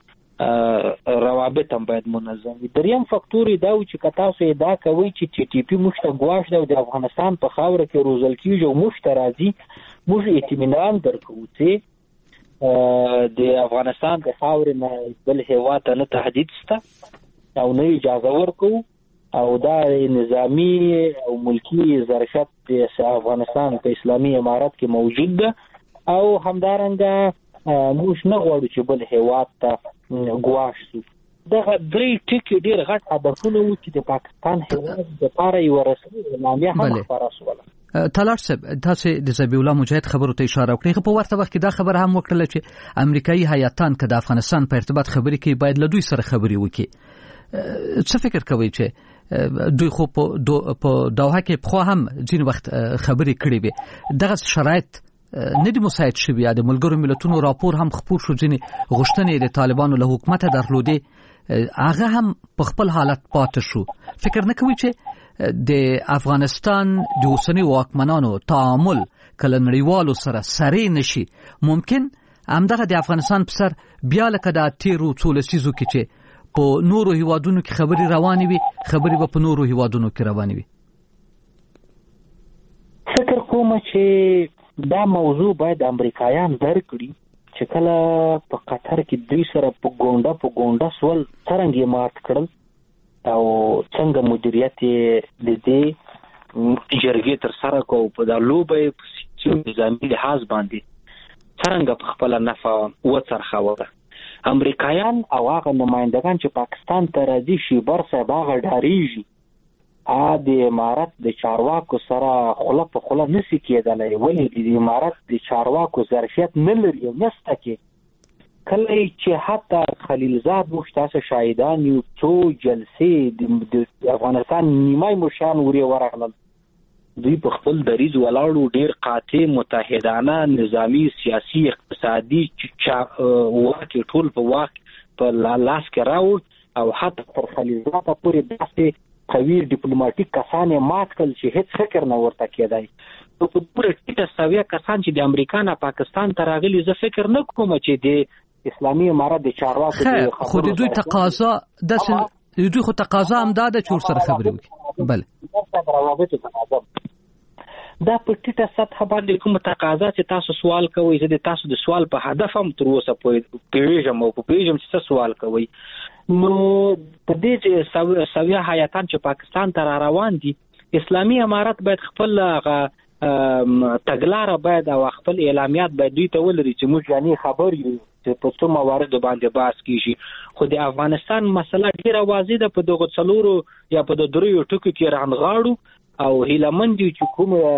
روابط هم باید منظم وي. دریم فاکتور دا و چې تاسو دا کوي چې ټي ټي پی مشته ګواښ دی او د افغانستان په خاوره کې روزل کیږي او مشته راځي، موږ اطمینان درکو چې د افغانستان د خاورې نه بل هیواد ته نه تهدید شته او نه اجازه ورکو او دا نظامی او ملکی ظرفیت د افغانستان په اسلامي امارات کې موجود ده او همدارنګه موږ نه غواړو چې بل هیواد ته ګواښ شي. دغه درې ټکي ډېر غټ هدفونه وو چې د پاکستان هیواد لپاره یو رسمي اعلامیه هم خپاره شوله. طلال صاحب تاسو د ذبیح الله مجاهد خبرو ته اشاره وکړه. په ورته وخت کې دا خبر هم وکړه چې امریکایي هیاتان که د افغانستان په ارتباط خبرې کوي باید له دوی سره خبرې وکړي. څه فکر کوي چې دوی خو په دوحه کې په هم ځین وخت خبرې کړې وي، دغه شرایط نه دی مساعد شوی؟ د ملګرو ملتونو راپور هم خپور شو، ځینې غوښتنې د طالبانو له حکومت درلودې، هغه هم په خپل حالت پاتې شو. فکر نه کوي چې د افغانستان د اوسنی واکمنانو تعامل کله نړیوالو سره سړی نشي، ممکن همدغه د افغانستان په سر بیا لکه د تیرو څو لسیزو کې چې په نورو هیوادونو کې خبرې روانې وي، خبرې به په نورو هیوادونو کې روانې وي؟ فکر کوم چې دا موضوع باید امریکایان درک کړي چې کله په قطر کې دوی سره په ګونډه سول څنګه یې مات کړل او څنګه مدیریت د دې جرګې تر سره کو په د لوبې په نظامي لحاظ باندې څنګه په خپل نفع وڅرخاوه. امریکایان او هغه نمائندگان چې پاکستان ته راځي شي بر صاحب هغه ډاریږي د امارات د چارواکو سره خله په خله نسی کېدلی، ولې د امارات د چارواکو ظرفیت نه لري او نسته کې کله چې حتی خلیلزاد مشتاسه شاهدان یو څو جلسې د افغانستان نیمای مشان وري ورغلل دوی په خپل دریز ولاړو ډیر قاطع متحدانه نظامی سیاسي اقتصادي واکي ټول په واک په لاس کې راوړ او حتی تر خلیلزاد پورې داسې قوي ډیپلوماټیک کسان مات کړل چې هیڅ فکر نه ورته کېدای په پوره ټیټه سویه کسان چې د امریکا نه پاکستان ته راغلي زه فکر نه کوم چې د اسلامي امارت د چارواکو خو د دوی تقاضا د دوی خو تقاضا هم دا ده چې ورسره خبرې وکړي بله دا په ټیټه سطح باندې کومه تقاضا چې تاسو سوال کوئ زه د تاسو د سوال په هدف هم تر اوسه پیژم چې څه سوال کوئ نو په دې چې سویه حیاتان چې پاکستان ته روان دي اسلامي امارت باید خپل تګلاره باید او خپل اعلامیات باید دوی ته ولري چې موږ یعنی خبر یو چې په څو موارد باندې بحث کیږي خو د افغانستان مسله ډیره واضح ده په دغه څلورو یا په د دریو ټکو کې رانغاړو او هیلمن دي چې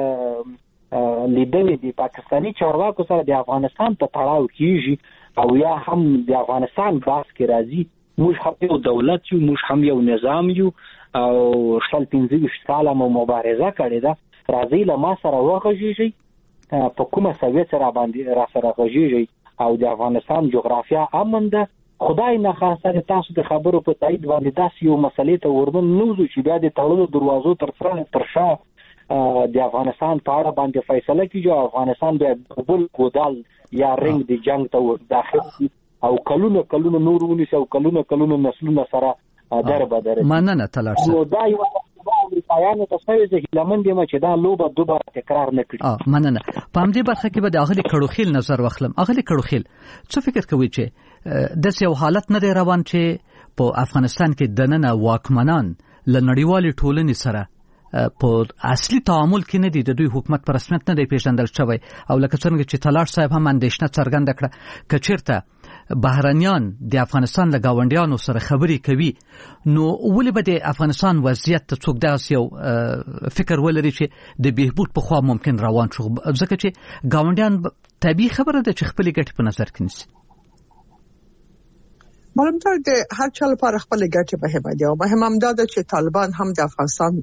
کوم لیدلې دي پاکستانی چارواکو سره د افغانستان په تړاو کیږي او یا هم د افغانستان باس کې راځي موږ هم یو دولت یو موږ هم یو نظام یو او شل 15 کاله مو مبارزه کړې ده راځي له ما سره وغږیږي په کومه سویه سره باندې را سره غږیږي او د افغانستان جغرافیا امن ده خدای نه خاصه تاسو د خبرو په تایید باندې داسې یو مسلې ته ورنن نوځو چې بیا د تړلو دروازو تر شا د افغانستان په اړه باندې فیصله کیږي او افغانستان به بل کودال یا رنګ د جنگ ته داخل او کلونه نور ونیسي او کلونه نسلونه سره دربدره مننه تلارسه دا یو امریکایانو ته څه ویل لمن دې ما چې دا لوبه دوباره تکرار نه کړي مننه په همدې برخه کې به د اغلی کړوخیل نظر واخلم اغلی کړوخیل څه فکر کوي چې د یو حالت نه دی روان چې په افغانستان کې دننه واکمنان ل نړیوال ټولنې سره په اصلي تعامل کې نه دي د دوی حکومت پر رسمیت نه دی پیژندل شوی او لکه څنګه چې تلار صاحب هم اندېښنه څرګنده کړه کچیرته بهرنیان د افغانستان له گاونډیانو سره خبرې کوي نو ولې به د افغانستان وضعیت ته څوک داسې یو فکر ولري چې د بهبود په خوا ممکن روان شو ځکه چې گاونډیان طبیعي خبره ده چې خپل ګټې په نظر کې نیسي معلوم تر د هر چا لپاره خپل ګټې مهمه دي او مهم هم دا ده چې طالبان هم د افغانستان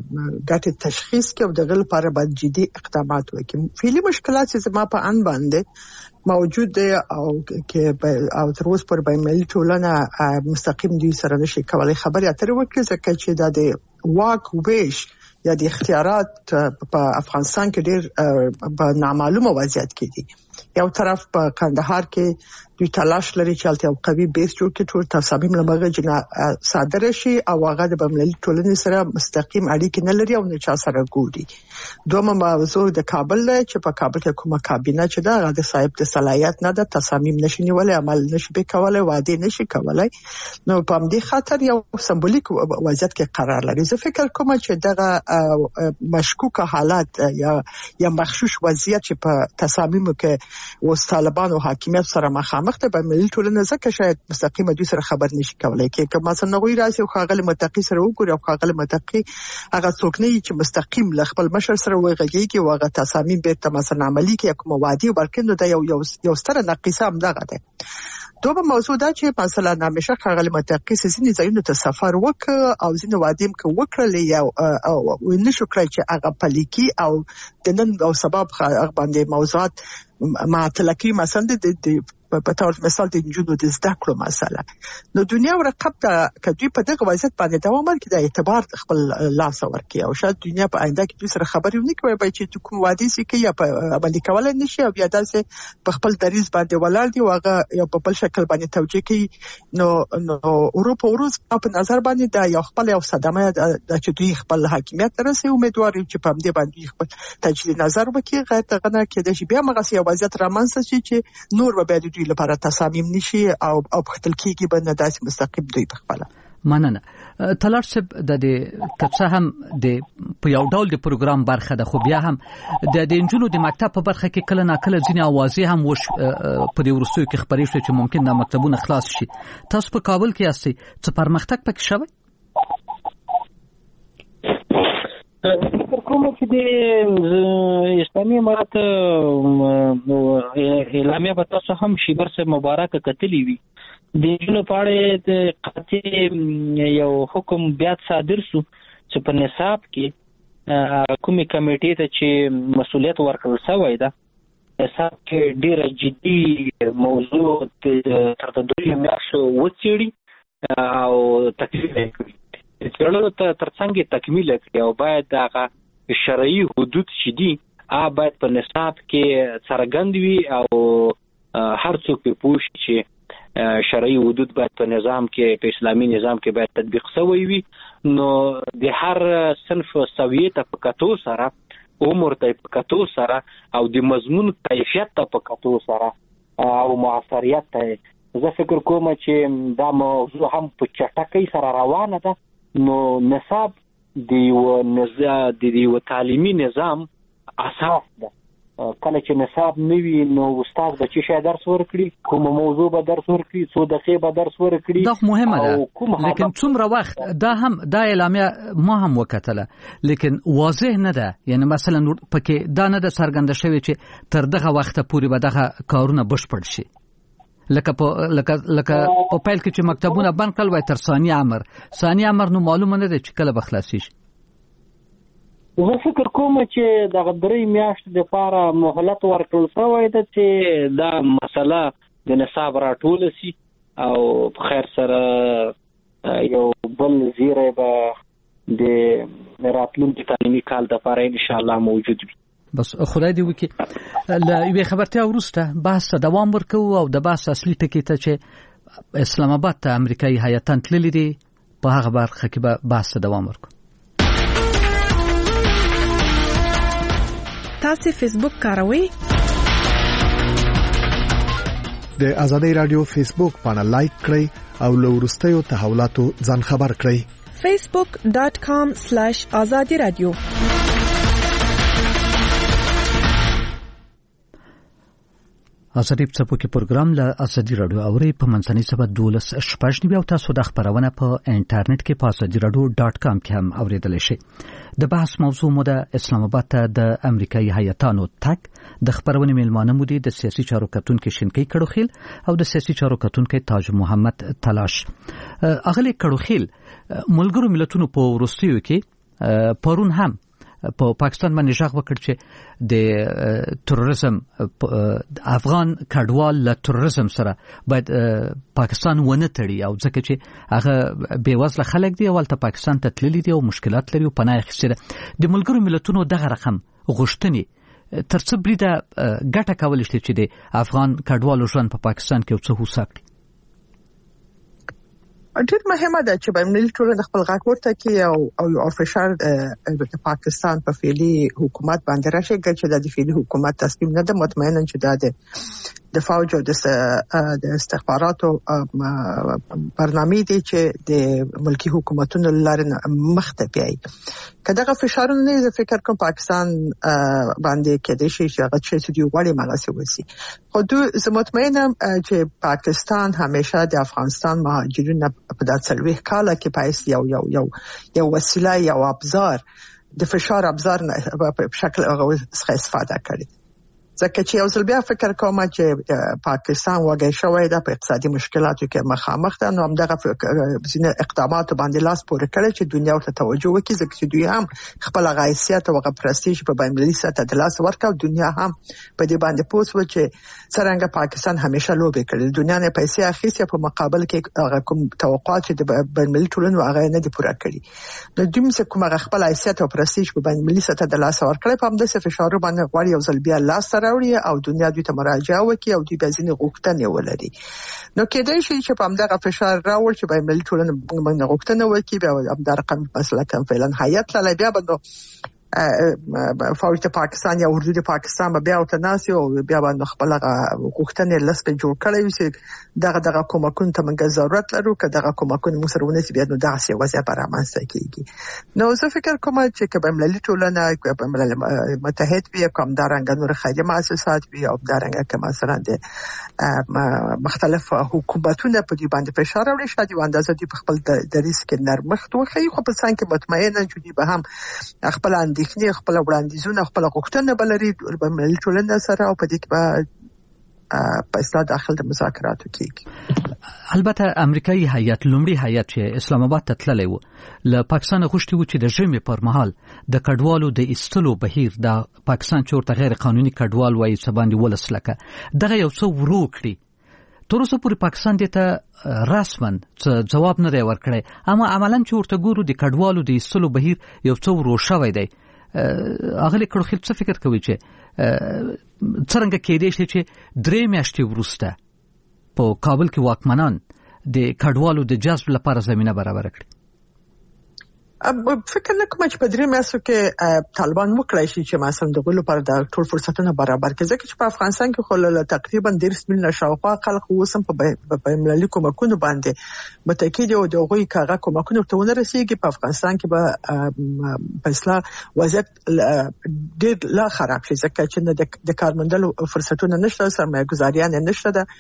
ګټې تشخیص کوي او دغه لپاره باید جدي اقدامات وکړي فعلی مشکلات چې زما په ان باندې موجود دي او کې او تر اوسه پر بین‌المللي ټولنه مستقیم دي سره نشي کولای خبرې اترې وکړي ځکه چې د واک ویش یا د اختیارات په افغانستان کې ډېر په نامعلومه وضعیت کې دي یو طرف په کندهار کې دوی تلاش لري چې الته یو قوي بیس جوړ کړي ټول تصامیم لمغه جنا صادره شي او هغه د بین‌المللي ټولنې سره مستقیم اړیکې نه لري او نه چا سره ګوري دومره موضوع د کابل چې په کابل کې کومه کابینه چې دا د صاحب د صلاحیت نه ده تصامیم نشي نیولای عمل نشي کولای وعده نشي کولای نو په همدې خاطر یو سمبولیک وضعیت کې قرار لري زه فکر کوم چې دغه مشکوک حالات یا مخشوش وضعیت چې په تصامیمو کې اوس طالبان او حاکمیت سره مخامخ ته په ملي ټولنه ځکه شاید مستقیم دوی سره خبر نشي کولای کې مثلا نغوي راسي او خاغل متقی سره وګوري او خاغل متقی هغه څوک نه چې مستقیم ل خپل مشر سره وغږیږي او هغه تصامیم به مثلا عملی کې کوم وادي ورکند د یو ستره نقصه هم دغه ده دوه موضوع دا چې مثلا نامشه خاغل متقی سيزني ځایونو ته سفر وک او ځینې وادیم کې وکړل او نشو کړی چې هغه پلیکی او د نن او سبب باندې موضوعات معطلکی مثلا د په تور مثال د جنونو د زده کړو مسله نو دنیا ورقب ته کدی په دغه وضعیت باندې دوام ورکړي د اعتبار خپل لاس ورکړي او شاید دنیا په آینده کې سره خبرې ونه کوي چې کوم وادي سي کې یا په عملي کول نشي او بیا داسې په خپل دریز باندې ولر دي واغه یو په بل شکل باندې توجیه کوي نو اروپا وروز په نظر باندې دا یو خپل یو صدمه د چې دوی خپل حاکمیت رسي امیدوار چې په دې باندې خپل تجدید نظر وکړي غیر تغنه کې د شی بیا مغه یو وضعیت رامنځته شي چې نور به د لپاره تصامیم نشي او خپل کېږي باندې داسې مستقیم دوی په خپل مننه تلار صاحب د کڅه هم د په یو ډول د پروګرام برخه ده خو بیا هم د انجونو د مکتب په برخه کې کله ناکله ځینې اوازې هم وش په دې ورستیو کې خبرې شوې چې ممکن د مکتبونو خلاص شي تاسو په کابل کې یاستئ څه پرمختګ پکې شوی کوم چې د اسلامي امارات اعلامیه به تاسو هم شیبر سره مبارک کتلی وي د جنو پاړې د قطعي یو حکم بیا صادر شو چې په نصاب کې کومې کمیټې ته چې مسؤلیت ورکړل شوی ده نصاب کې ډېره جدي موضوع تر دوی میاشتو وڅېړي او تکمیل کړي څېړنو ته ترڅنګ تکمیل کړي او باید هغه شرعي حدود چې دي باید په نصاب کې څرګند وي او هر څوک په پوه شي چې شرعي حدود باید په نظام کې په اسلامي نظام کې باید تطبیق شوی وي نو د هر صنف سویه ته په کتو سره عمر ته په کتو سره او د مضمون کیفیت ته په کتو سره او موثریت ته زه فکر کوم چې دا موضوع هم په چټکۍ سره روانه ده نو نصاب د یو تعلیمي نظام اساس ده کله چې نصاب نوي نو استاد به چې شای درس ورکړي کوم موضوع به درس ورکړي څو دقیقې به درس ورکړي دا مهمه ده لیکن څومره وخت دا اعلامیه ما هم وکتله لیکن واضح نه ده یعنی مثلا پکې دا نه ده څرګنده شوی چې تر دغه وخت پورې به دغه کارونه بشپړ شي لکه په پیل کې چې مکتبونه بند کړل وای تر ثاني امر نو معلومه نه ده چې کله به خلاص شي زه فکر کوم چې د 3 میاشتې لپاره مهلت ورکړل شوی ده چې دا مسله د نصاب راټول شي او په خیر سره یو بل زیری به د راتلونکي تعلیمي کال لپاره ان شاء الله موجود وي بس خدای دې وکړي له یوې خبرتیا وروسته بحث دوام ورکوو او د بحث اصلي ټکی ته چې اسلام آباد ته امریکایي هیاتان تللي دي په هغه برخه کې به بحث دوام ورکوو تاسو فیسبوک کاروئ د ازادي رادیو فیسبوک باندې لایک کړئ او له وروستیو تحولاتو ځان خبر کړئ facebook.com/azadi radio ازادي څپوکي پروګرام له ازادي رادیو اوري په منځنۍ سبا 12 شپږ نیو تاسو د خبرونه په انټرنیټ کې په azadiradio.com کې هم اوریدل شئ د بحث موضوع مو د اسلام آباد ته د امریکایي هیاتانو تک د خبرونه میلمانه مو د سیاسي چارو کتونکو شینکی کړوخیل او د سیاسي چارو کتونکو تاج محمد تلاش اغلی کړوخیل ملګرو ملتونو په وروستیو کې پرون هم په پاکستان باندې ژغ وکړ چې د تروریزم افغان کډوال له تروریزم سره باید پاکستان ونه تړي او ځکه چې هغه بیوزله خلک دي او ته پاکستان ته تللي دي او مشکلات لري او پناه اخیستي د ملګرو ملتونو دغه رقم غوښتنې تر څه بریده ګټه کولای شي چې د افغان کډوالو ژوند په پاکستان کې څه وساتي ډېر مهمه ده چې بین‌المللي ټولنه خپل غږ ورته کوي او فشار د پاکستان په فعلی حکومت باندې راشي چې د فعلی حکومت تصمیم نه ده مطمئنا چې د فوج او د استخباراتو برنامه دي چې د ملکی حکومتونو لاره مخته پیایي کله فشارونه نه فکر کوم پاکستان باندې کېدې شي چې هغه چې دی وړي ملاسي وسی خو زه مطمئنم چې پاکستان همیشه د افغانستان مهاجرین په داسلوي کاله کې پایس یو وسیله یو ابزار د فشار ابزار په شکل هغه استفاده کړي ځکه چې یو ځل بیا فکر کوم چې پاکستان وګړي شوی د اقتصادي مشکلاتو کې مخامخ ده نو همدغه ځینې اقدامات باندې لاس پورې کړي چې دنیا ته توجه وکړي ځکه چې دوی هم خپل غایسیت او پرستیژ په بین‌المللي سطح د لاس ورکړ دنیا هم په دې باندې پوسو چې څنګه پاکستان همیشه لوبې کړي دنیا نه پیسې اخیستي په مقابل کې هغه کوم توقعات چې د بین‌المللي ټولنې هغه نه دي پوره کړي نو دوی څه کوم خپل حیثیت او پرستیژ په بین‌المللي سطح د لاس ورکړي په همدغه فشار باندې غواړي یو ځل بیا لاس راوړي او دنیا دوی ته مراجعه وکړي او دوی به ځینې غوښتنې ولري نو کېدای شي چې په همدغه فشار راوړي چې بین‌المللي ټولنه باندې غوښتنه وکړي بیا همدغه رقم مسله کوم فعلا هیئت لا بیا بده فوج د پاکستان یا اردو د پاکستان بیا او تناسي او بیا باندې خپل غوښتنې لسته جوړ کړي چې دغه کومکون ته موږ ضرورت لرو که دغه کومکون موږ سره ونیسي بیا نو دغه څه وضعیت برامنځته کیږي نو زه فکر کوم چې بین‌المللي ټولنه متحد وي کوم دارنګ نور خیریه مؤسسات وي او دارنګ کوم مثلا د مختلف حکومتونه په دې باندې فشار راوړي شاید یو اندازه دي په خپل د ریسک نرمښت وخی خو په څنګه کې مطمئنه چې به هم خپل اندېښنې خپل وړاندیزونه خپل غوښتنه بلري د ملي ټولنې سره او په دې کې په اصلاح داخل د مذاکراتو کېږي. البته امریکایي هیئت لومړی هیئت چې اسلام آباد ته تللی و له پاکستان غوښتي و چې د ژمي پر مهال د کډوالو د ایستلو بهیر د پاکستان چې ورته غیر قانوني کډوال وایي څه باندې ولس لکه دغه یو څه ورو کړي. تر اوسه پورې پاکستان دې ته رسماً څه جواب نه دی ورکړی، اما عملاً چې ورته ګورو د کډوالو د ایستلو بهیر یو څه ورو شوی دی. اغلی کړوخیل څه فکر کوي چې څرنګه کېدای شي چې 3 میاشتې وروسته په کابل کې واکمنان د کډوالو د جذب لپاره زمينه برابر کړي؟ فکر نه کوم چې په 3 میاشتو کې طالبان وکړای شي چې مثلا د غلو پر د ټول فرصتونه برابر کړي، ځکه چې په افغانستان کې خو تقریبا 10 میلیونه شاوخوا خلک اوسم په ملي کومکونو باندې متکی دي او د غوي کاغه کومکونو ته ونه رسیږي. په افغانستان کې به په اصلاح وضعیت ډېر لا خراب شي، ځکه چې د کارمندلو فرصتونه نشته، سرمایه ګزاریان نشته، د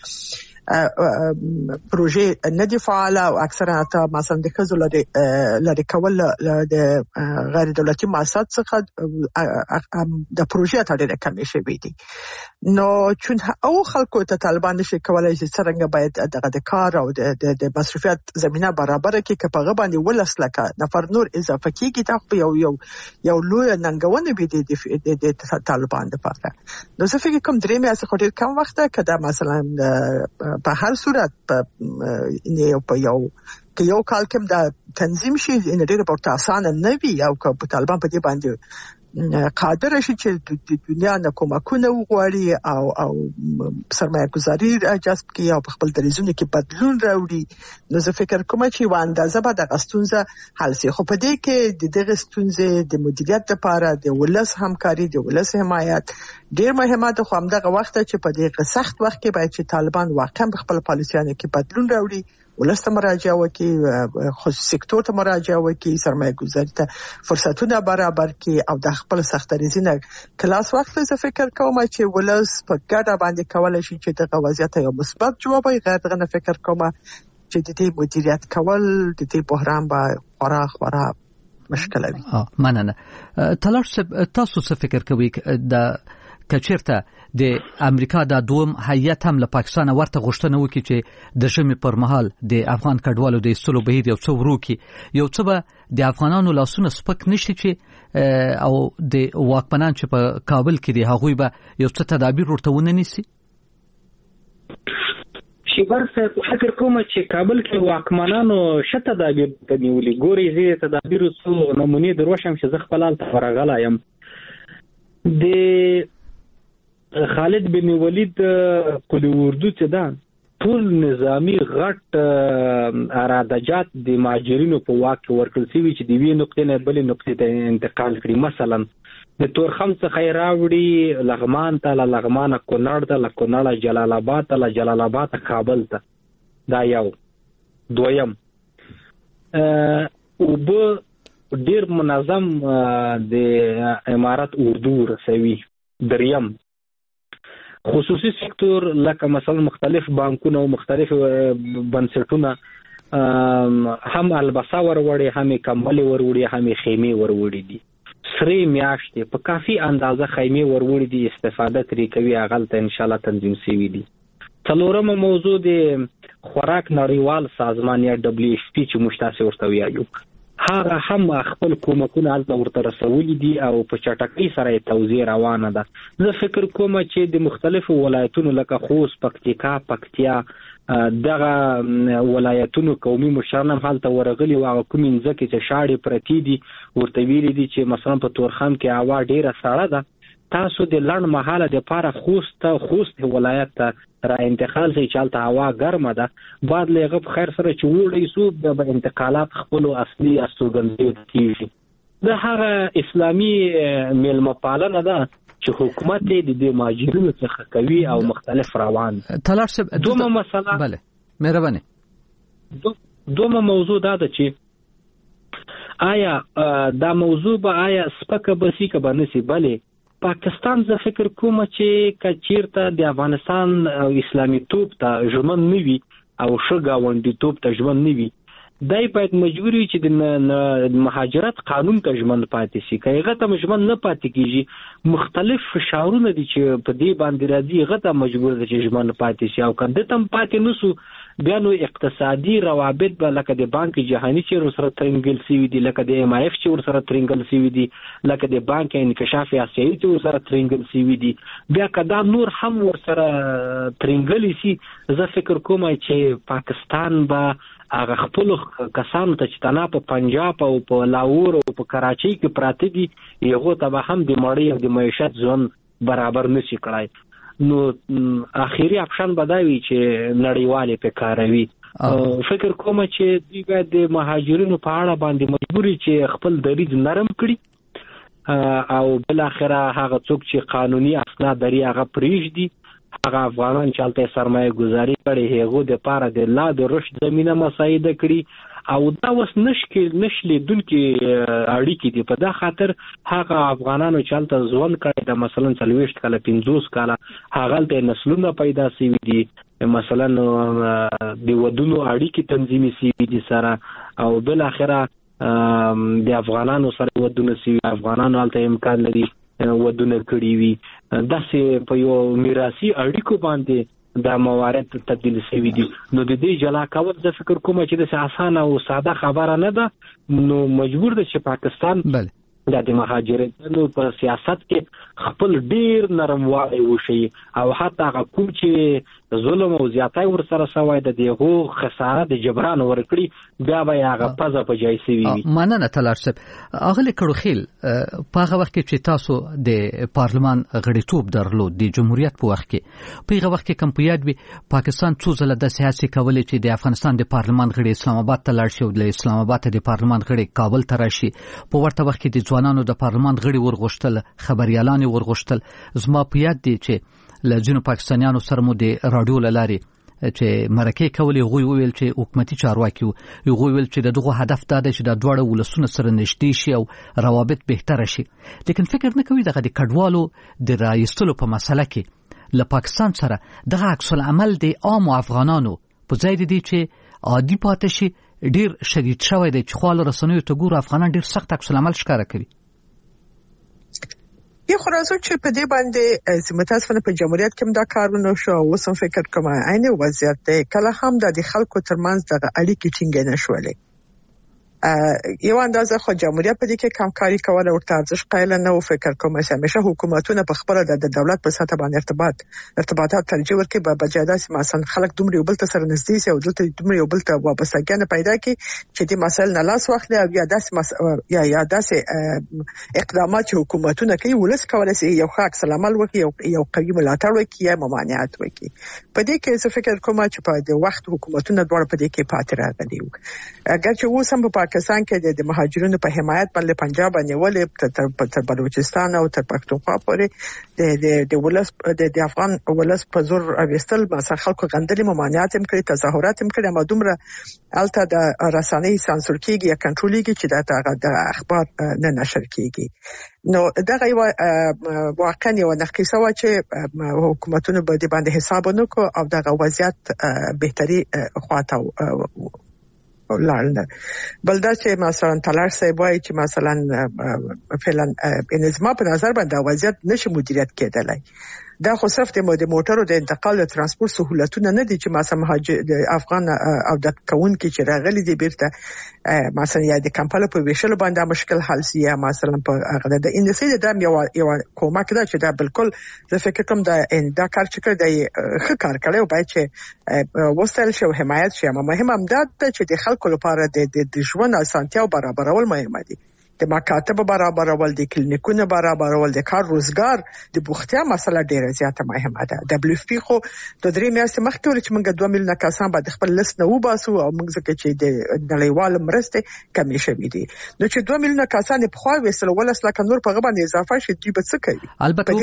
پروژې نه دی فعال او اکثرا مثلا د خزو لري کول د غیر دولتي مؤسسات څخه د پروژې ته ډېر کم شي دي. نو چون او خلکو ته طالبان نشي کولای چې څنګه باید دغه د کار او د مصرفیت زمينه برابر کړي چې په غو باندې ولسلکه نفر نور اضافه کیږي، ته یو لوی ننګونه به د طالبان لپاره. نو زه فکر کوم 3 میاشتې خو ډېر کم وخت ده کدا مثلا په هر صورت په یو کال کې دا تنظیم شي ان ډېر په اسانه نه وي او که طالبان په دې باندې قادر شي چې د دنیا نه کومکونه وغواړي او سرمایه گذاري جذب کړي او په خپل دریزونو کې بدلون راوړي، نو زه فکر کوم چې و اندازه به د غستونزه حل شي. خو په دې کې د دغه ستونزې د مدیریت لپاره د ولس همکاري، د ولس حمایت ډېر مهمه ده. خو همدغه وخت چې په دې سخت وخت کې باید چې طالبان واقعا په خپل پالیسیانو کې بدلون راوړي، ولست مراجعه وکړي، خصوصي سکتور ته مراجعه وکړي، سرمایه گذاري ته فرصتونه برابر کړي او د خپل سخت ریزینه کلاس وخت زه فکر کوم چې ولس په ګډه باندې کولای شي چې دغه وضعیت یو مثبت جواب وي. غیر دغه فکر کوم چې د دې مدیریت کول د دې بحران به خورا مشکل وي. مننه. تاسو څه فکر کوئ د کچیرته د امریکا د دوم هیئت هم له پاکستان ورته غوښتنه وکړي چې د ژمي پر مهال د افغان کډوالو د ایستلو بهیر یو څه ورو کړي، یو څه به د افغانانو لاسونه سپک نشي چې او د واکمنان چې په کابل کې دي هغوی به یو څه تدابیر ورته ونه نیسي؟ شیبر صاحب فکر کوم چې کابل کې واکمنانو شه تدابیر نیولي. ګوري زه تدابیر څو نمونې دروشم چې زه خپل حالت ورغلا یم. د خالد بن ولید قلی اردو چې دا ټول نظامی غټ ارادجات د ماجرینو په واک ورکړل شوی چې د وی نقطې نه بلې نقطې ته انتقال کړي. مثلا د تورخم څخه راوړي لغمان ته، لغمان کونړ ته، کونړ جلال آباد ته، جلال آباد کابل ته. دا یو. دویم او به ډیر منظم د امارات اردو رسوي. دریم خصوصي سکتور لکه مثلا مختلف بانکونه او مختلف بنسټونه هم البسا وروړي، هم کمبل وروړي، هم خیمه وروړي دي. 3 میاشتې په کافي اندازه خیمه وروړي دي، استفاده ترې کوي، هغه ته ان شاء الله تنظیم شوی دي. څلورم موضوع د خوراک نړیوال سازمان یا WFP چې مشتاسه ورته ویایو، هغه هم خپل کومکونه الته ورته رسولي دي او په چټکۍ سره توزیع روانه ده. زه فکر کوم چې د مختلفو ولایتونو لکه خوست، پکتیا دغه ولایتونو قومي مشران هم هلته ورغلي او کوم ځکه چې شاړې پرتی دي ورته ویلي دي چې مثلا په تورخم کې هوا ډیره سړه ده، تاسو د لړ محاله د پاره خوست ولایت ته را انتقال شي چې هلته هوا ګرمه ده، بعد لغه په خیر سره چې وړي سو به انتقالات خپل اصلي استوګنځي کیږي. د هغه اسلامي میلمه پالنه ده چې حکومت د ماجرینو څخه کوي او مختلف روان. دومره مسله بله مهرباني. دومره موضوع دا ده چې آیا دا موضوع به آیا سپکه بسی که به نسی. بله پاکستان زه فکر کوم چې کچیرته د افغانستان او اسلامي توپ ته ژمن نه وي او ښه ګاونډي توپ ته ژمن نه وي، دای باید مجبور وي چې د مهاجرت قانون ته ژمن پاتې شي. که هغه ته ژمن نه پاتې کیږي مختلف فشارونه دي چې په دې باندې راځي، هغه ته مجبور دي چې ژمن پاتې شي. او که دته هم پاتې نسو بیا نو اقتصادي روابط به لکه د بانک جهاني چې ورسره ترنګل شوي دي، لکه د MIF چې ورسره ترنګل شوي دي، لکه د بانک انکشاف آسیایي چې ورسره ترنګل شوي دي، بیا که دا نور هم ورسره ترنګل شي، زه فکر کوم چې پاکستان به هغه خپل کسانو ته چې تنها په پنجاب او په لاهور او په کراچۍ کې پراته دي، هغو ته به هم د مړۍ او د معیشت ژوند برابر نشي کړای. نو اخیری اپشن به دا وي چې نړیوالې په کاروي. فکر کوم چې دوی باید د مهاجرینو په اړه باندې مجبوري چې خپل دریځ نرم کړي او بل اخره هغه څوک چې قانوني اسناد لري هغه پریږدي، هغه افغانان چې هلته سرمایه گذاري کړي هغو د پاره د لا د رشد زمینه مساعده کړي. او دا اوس نشلیدونکي اړیکې دي. په دا خاطر هغه افغانانو چې هلته ژوند کړی د مثلا 40 کاله 50 کاله هغه نسلونه پیدا شوي دي، مثلا د ودونو اړیکې تنظیمي شوي دي سره، او بل اخره د افغانانو سره ودونه شوي، افغانانو هلته امکان لري ودونه کړي وي. داسې په یو میراثي اړیکو باندې دا موارد تبدیل شوي دي. نو د دې جلا کول زه فکر کوم چې د اسانه او ساده خبره نه ده. نو مجبور ده چې پاکستان د مهاجرینو په سیاست کې خپل ډیر نرموالی وشي، او حتی هغه کوم چې ظلم او زیاتی ورسره شوی د دغه خساره د جبران ورکړي بیا به هغه پزه په جای سوي وي. مننه تلار صاحب. اغلی کړوخیل په هغه وخت کې چې تاسو د پارلمان غړیتوب درلود د جمهوریت په وخت کې، په هغه وخت کې کوم په یاد وي پاکستان څو ځله د سیاسي کولې چې د افغانستان د پارلمان غړي اسلام آباد ته لاړ شي او د اسلام آباد د پارلمان غړي کابل ته راشي. په ورته وخت کې د ځوانانو د پارلمان غړي ورغښتل، خبريالان ورغښتل. زما په یاد دي چې لجنو پاکستانیانو سره مو د رادیو لاري چې مرکه کولې، غوي ویل چې حکومتي چارواکي غوي ویل چې دغه هدف دا دی چې د دوړو ولسونو سره نشټي شي او روابط بهتر شي. لیکن فکر نه کوي دغه د کډوالو د رایستلو په مسله کې له پاکستان سره دغه عکس العمل د عام افغانانو په ځای دي چې عادي پاتې شي ډیر شدید شوی دی چې خپل رسنیو ته ګور افغانان ډیر سخت عکس العمل ښکاره کوي. یو خلاصو چې په دې باندې سیمتاسفنه په جمهوریت کې دا کارونه شو، اوس هم فکر کوم عین وضعیت دی. کله هم د خلکو ترمنځ د اړیکې ټینګ نه شولې. یو اندازه خو جمهوریت په دې کې کمکاري کوله او ارزښت قایل نه و. فکر کوم چې همیشه حکومتونه په خپل د دولت په سطح باندې ارتباطات ترجیح ورکړي، په بجاده سي مثلا خلک دومره یو بل ته سره نږدې سي او دلته دومره یو بل ته وابستګانه پیدا کړي چې د مسایل نه لاس واخلي، او یا داسې اقدامات چې حکومتونه کوي ولس کولای شي یو ښه عکس العمل وکړي، یو قوي ملاتړ وکړي یا ممانعت وکړي. په دې کې زه فکر کوم چې په دې وخت حکومتونه دواړه په دې کې پاتې راغلي وو. اگر چې اوس هم په پاکستان کې د مهاجرینو په حمایت باندې پنجاب نیولې تر بلوچستان او تر پښتونخوا پورې د ولس د افغان ولس په زور اوستل، مثلا خلکو غندلي، ممانعت هم کړی، تظاهرات هم کړی، ما دومره الته د رسنۍ سانسور کیږي یا کنټرول کیږي چې د اخبار نه نشر کیږي. نو دغه یو واقعا یو نقیصه و چې حکومتونو به د باندې حساب ونکړو او دغه وضعیت بهتري خواته لاړل. بل دا چې مثلا تلار صاحب وایي چې مثلا فعلا انظام په نظر باندې وضعیت نشي مدیریت کېدلای. دا خو صرف د موټرو د انتقال او ترانسپورت سہولتونه نه دي چې مثلا مهاجر د افغان او د کون کې چې راغلي دي بیرته مثلا یا د کمپاله په ویشل باندې مشکل حل سي، یا مثلا په هغه د انډستری د یو کومک ده چې دا بالکل زه فکر کوم دا کار چې کړی دی ښه کار کړی او باید چې وستل شي او حمایت شي. مهم هم دا چې د خلکو لپاره د ژوند اسانتیا برابرول مهمه دي. د مکاتب برابرول، د کلینیکونو برابرول، د کار روزګار د بوختیا مسله ډیره زیاته مهمه ده. WFP خو د 3 میاشتې مخکې ول چې موږ 2 میلیونه کسان باید خپل لست نه وباسو او موږ ځکه چې د نړیوال مرستې کمې شوې دي. نو چې 2 میلیونه کسان په خوا وسل ولس لکه نور په غبن اضافه شي دوی به څه کوي؟ البته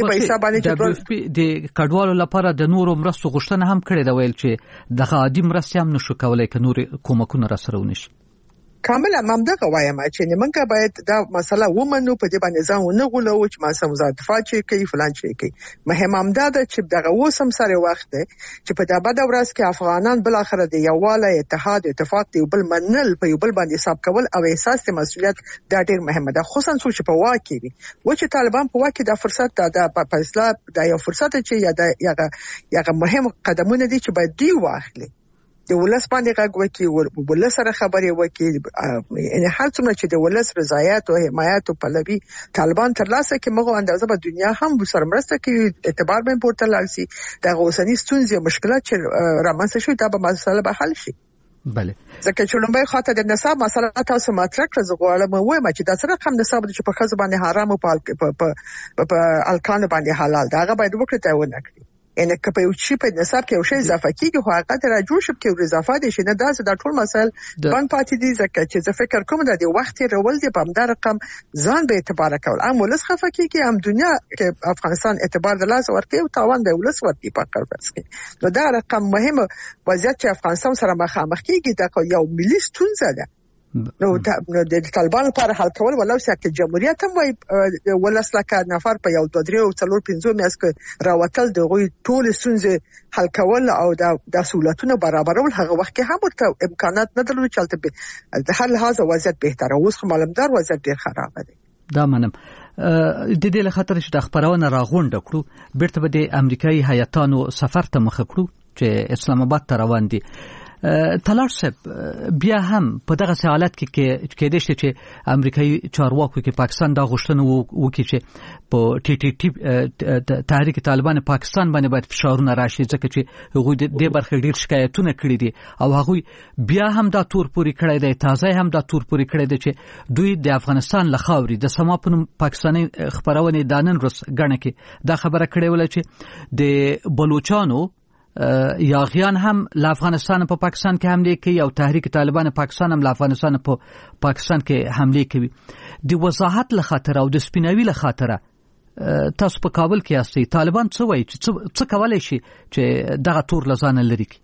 WFP د کډوالو لپاره د نورو مرستو غوښتنه هم کړې ده، ویل چې د عادي مرستې هم نشو کولای ک نور کومکونه را سره ونشي. کامل همدغه وایم چې موږ باید دا مسله ومنو، په دې باندې ځان ونه غولو چې ما سم وزارت دفاع چې کوي فلان چې کوي. مهم همدا ده چې دغه وسم سره وخت دی چې په دغه بده ورځ کې افغانان بل اخر د یوواله اتحاد اتفاق دی بل منل په یو بل باندې حساب کول او احساس د مسؤلیت دا ډیر مهمه ده، خصوصا چې په واکې وي و چې طالبان په واکې دا فرصت د په اصلاح دا یو فرصت چې یا مهم قدمونه دي چې باید دی واخلي د ولس باندې غږ وکړي، ولس سره خبرې وکړي، یعنی هر څومره چې د ولس رضایت او حمایت او پلوي طالبان ترلاسه کړي مغو اندازه په دنیا هم سره مرسته کوي، اعتبار به پورته لاړ شي، د اوسنۍ ستونزې او مشکلات چې رامنځته شوي دا به مسله به حل شي. بله ځکه چې لومبای خاطر د نصاب مسله تاسو مطرح کړئ، زه غواړم وایم چې دا سره کم نصاب چې په خزه باندې حرام او په الکان باندې حلال دا هغه باید وکړي ته ونه کړي. ان که په یو شي په نصاب کې یو شی اضافه کیږي خو هغه تر جوړ شپ کې اضافه دي شي نه دا ټول مسائل باندې پاتې دي. ځکه چې زه فکر کوم د دې وخت رول دی په همدار رقم ځان به اعتبار کول هم ولس خفه کیږي هم دنیا کې افغانستان اعتبار د لاس ورکړي او تاوان د ولس ورکړي په کار کې. نو دا رقم مهمه وضعیت چې افغانستان سره مخامخ کیږي دا یو ملي ستونزه ده. نو د طالبانو لپاره حل کول ولو چې جمهوریت هم وای ولس لکه نفر په یو 2 3 4 5 میاشت کې راوتل د غوي ټول ستونزې حل کول او د سہولتونو برابرول هغه وخت کې هم ورته امکانات نه درلود چې د هر لحاظ وضعیت بهتره اوس خو معلومدار وضعیت ډیر خراب دی. دا منم د دې له خاطر چې د خبرونه راغونډ کړو بیرته به د امریکایي هیاتانو سفر ته مخ کړو چې اسلام آباد ته روان دي. طلال صاحب بیا هم په دغه حالت کې کېدې چې امریکایي چارواکو کې پاکستان دا غوښتنه وکړي چې په ټي ټي ټي تحریک طالبان پاکستان باندې باید فشارونه راشي ځکه چې هغوی د برخې ډیر شکایتونه کړي دي او هغوی بیا هم دا تور پوري کړی دی، تازه هم دا تور پوري کړی دی چې دوی د افغانستان له خاورې د سما په پاکستاني خبرونه دانن رس غنه کې دا خبره کړې ولا چې د بلوچستانو یاغیان هم له افغانستان په پاکستان کې حمله کوي او تحریک طالبان پاکستان هم له افغانستان په پاکستان کې حمله کوي. د وضاحت له خاطر او د سپیناوي له خاطر تاسو په کابل کې یاستئ، طالبان څه وایي څه کولای شي چې دغه تور لزانه لري کی؟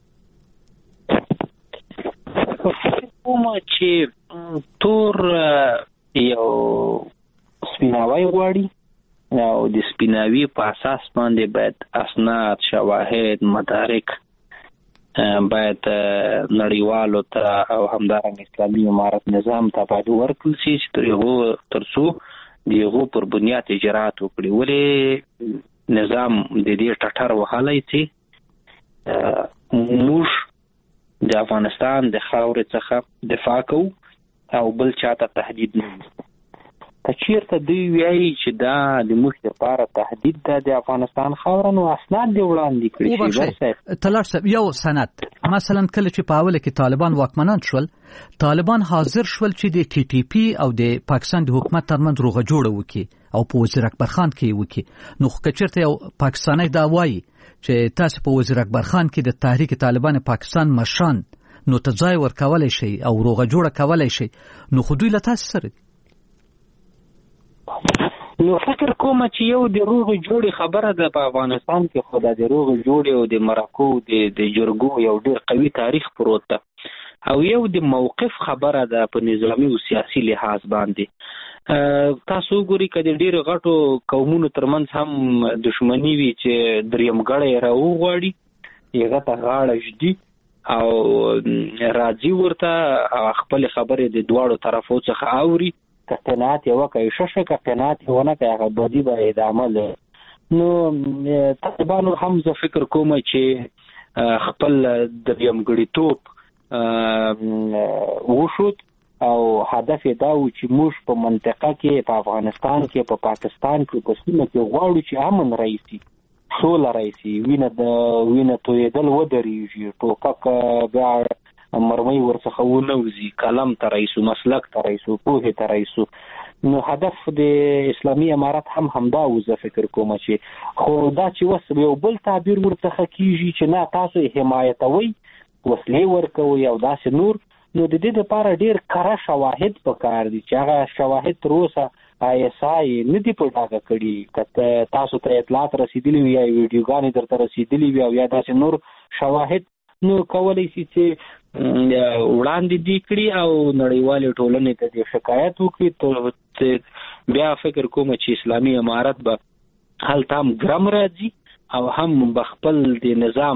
کوم چې تور یو سپیناوي غواړي او د سپیناوي په اساس باندې باید اسناد، شواهد، مدارک باید نړیوالو ته او همدارنګه اسلامي امارت نظام ته باید ورکړل شي چې ترڅو دغه پر بنیاد اجرات وکړي. ولې نظام د دې ټټر وهلای چې موږ د افغانستان د خاورې څخه دفاع کوو او بل چاته تهدید نه کچیرته دوی وایي چې دا د موږ لپاره تهدید ده د افغانستان خاوره نو اسناد دی وړاندې کړی شي. طلال صاحب یو سند مثلا کله چې په اوله کې طالبان واکمنان شول، طالبان حاضر شول چې د ټي ټي پی او د پاکستان د حکومت ترمنځ روغه جوړه وکړي او په وزیر اکبر خان کې وکړي. نو کچیرته یو پاکستاني دا وایي چې تاسو په وزیر اکبر خان کې د تحریک طالبان پاکستان مشان نو تځای ورکولای شي او روغه جوړه کولای شي، نو خو دوی له تاسو سره نو فکر کوم چې یو د روغې جوړې خبره ده په افغانستان کې، خو د روغې جوړې او د مرکو د جرګو یو ډېر قوي تاریخ پروت ده او یو د موقف خبره ده په نظامی او سیاسي لحاظ باندې. تاسو ګوري کله ډېر غټو قومونو ترمنځ هم دښمنی وي چې دریمګړی راوغواړي یغه ته غاړه جدي او راځي ورته خپل خبرې د دواړو طرفو څخه اوري قناعت یو کوي ششه قناعت ونه کوي هغه بدی به ادامه لري. نو طالبانو هم زه فکر کوم چې خپل دریمګړی توپ وشود او هدف دا و چې موږ په منطقه کې په افغانستان کې په پاکستان کې په سیمه کې غواړو چې امن رئیسي سوله رئیسي وینه تویدل ودرېږي ټوپک بیا مرمۍ ورڅخه ونوځي قلم ته رئیسو مسلک ته رئیسو پوهې ته رئیسو. نو هدف د اسلامي امارت هم همدا و زه فکر کوم چې خو دا چې وس یو بل تعبیر ورڅخه کیږي چې نه تاسو حمایتوي وسلې ورکوي او داسې نور، نو د دې لپاره ډېر کره شواهد پکار دي چې هغه شواهد تر اوسه ISI نه دي په ډاګه کړي. که تاسو ته اطلاعات رسیدلی وي یا ویډیوګانې درته رسیدلی وي او یا داسې نور شواهد، نو کولای شي چې وړاندې دی کړي او نړیوال ټولنې ته د شکایت وکړي. ته بیا فکر کوم چې اسلامي امارت به هل تام ګرام راځي او هم بخپل د نظام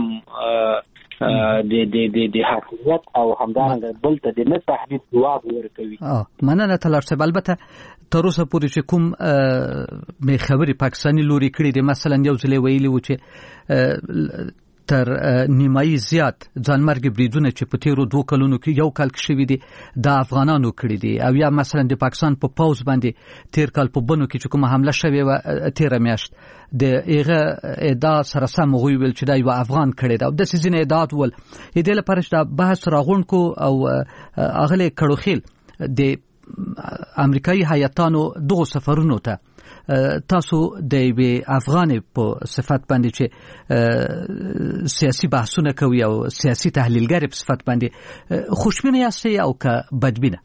د حکومت او همدارنګه بل ته د نه تحدید ځواب ورکوي. مننه تلار صاحب. البته تر اوسه پورې چې کوم مې خبرې پاکستاني لوري کړي دي، مثلا یو ځل ویلي و چې تر نیمایي زیات ځانمرګي بریدونه چې په تیرو 2 کلونو کې یو کال کې شوي دي د افغانانو کړي دي، او یا مثلا د پاکستان په پوز باندې تیر کال په بنو کې چې کومه حمله شوې و تیر میاشت د هغه ادعا سره سم ویل چې دا یو افغان کړي دا د سيزن ادعا ول دې لپاره چې بحث راغون کو او اغله کړوخیل د امریکایي هیاتانو دغه سفرونو ته تاسو د افغان په صفت باندې چې سیاسي بحثونه کوي او سیاسي تحلیلګر په صفت باندې خوشبینه یاستئ او که بدبینه؟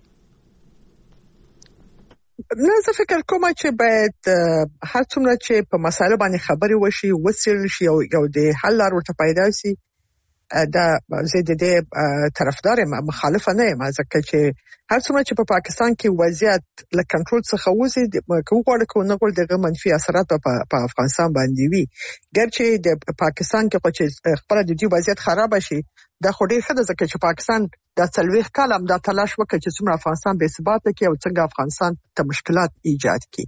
نه، زه فکر کوم چې باید هر څومره چې په مسایلو باندې خبرې وشي وڅېړل شي او یو د حل لار ورته پیدا شي، دا زه د دې طرفدار مخالف نه یم، ځکه چې هر څومره چې په پاکستان کې وضعیت له کنټرول څخه وځي کوو نه غواړي دغه منفي اثرات په افغانستان باندې وي. ګرچې د پاکستان کې چې خپل د دې وضعیت خراب شي دا خو ډېر ښه ده، ځکه چې پاکستان د 40 کال هم دا تلاش وکړ چې څومره افغانستان بې ثباته کړي او څنګه افغانستان ته مشکلات ایجاد کړي.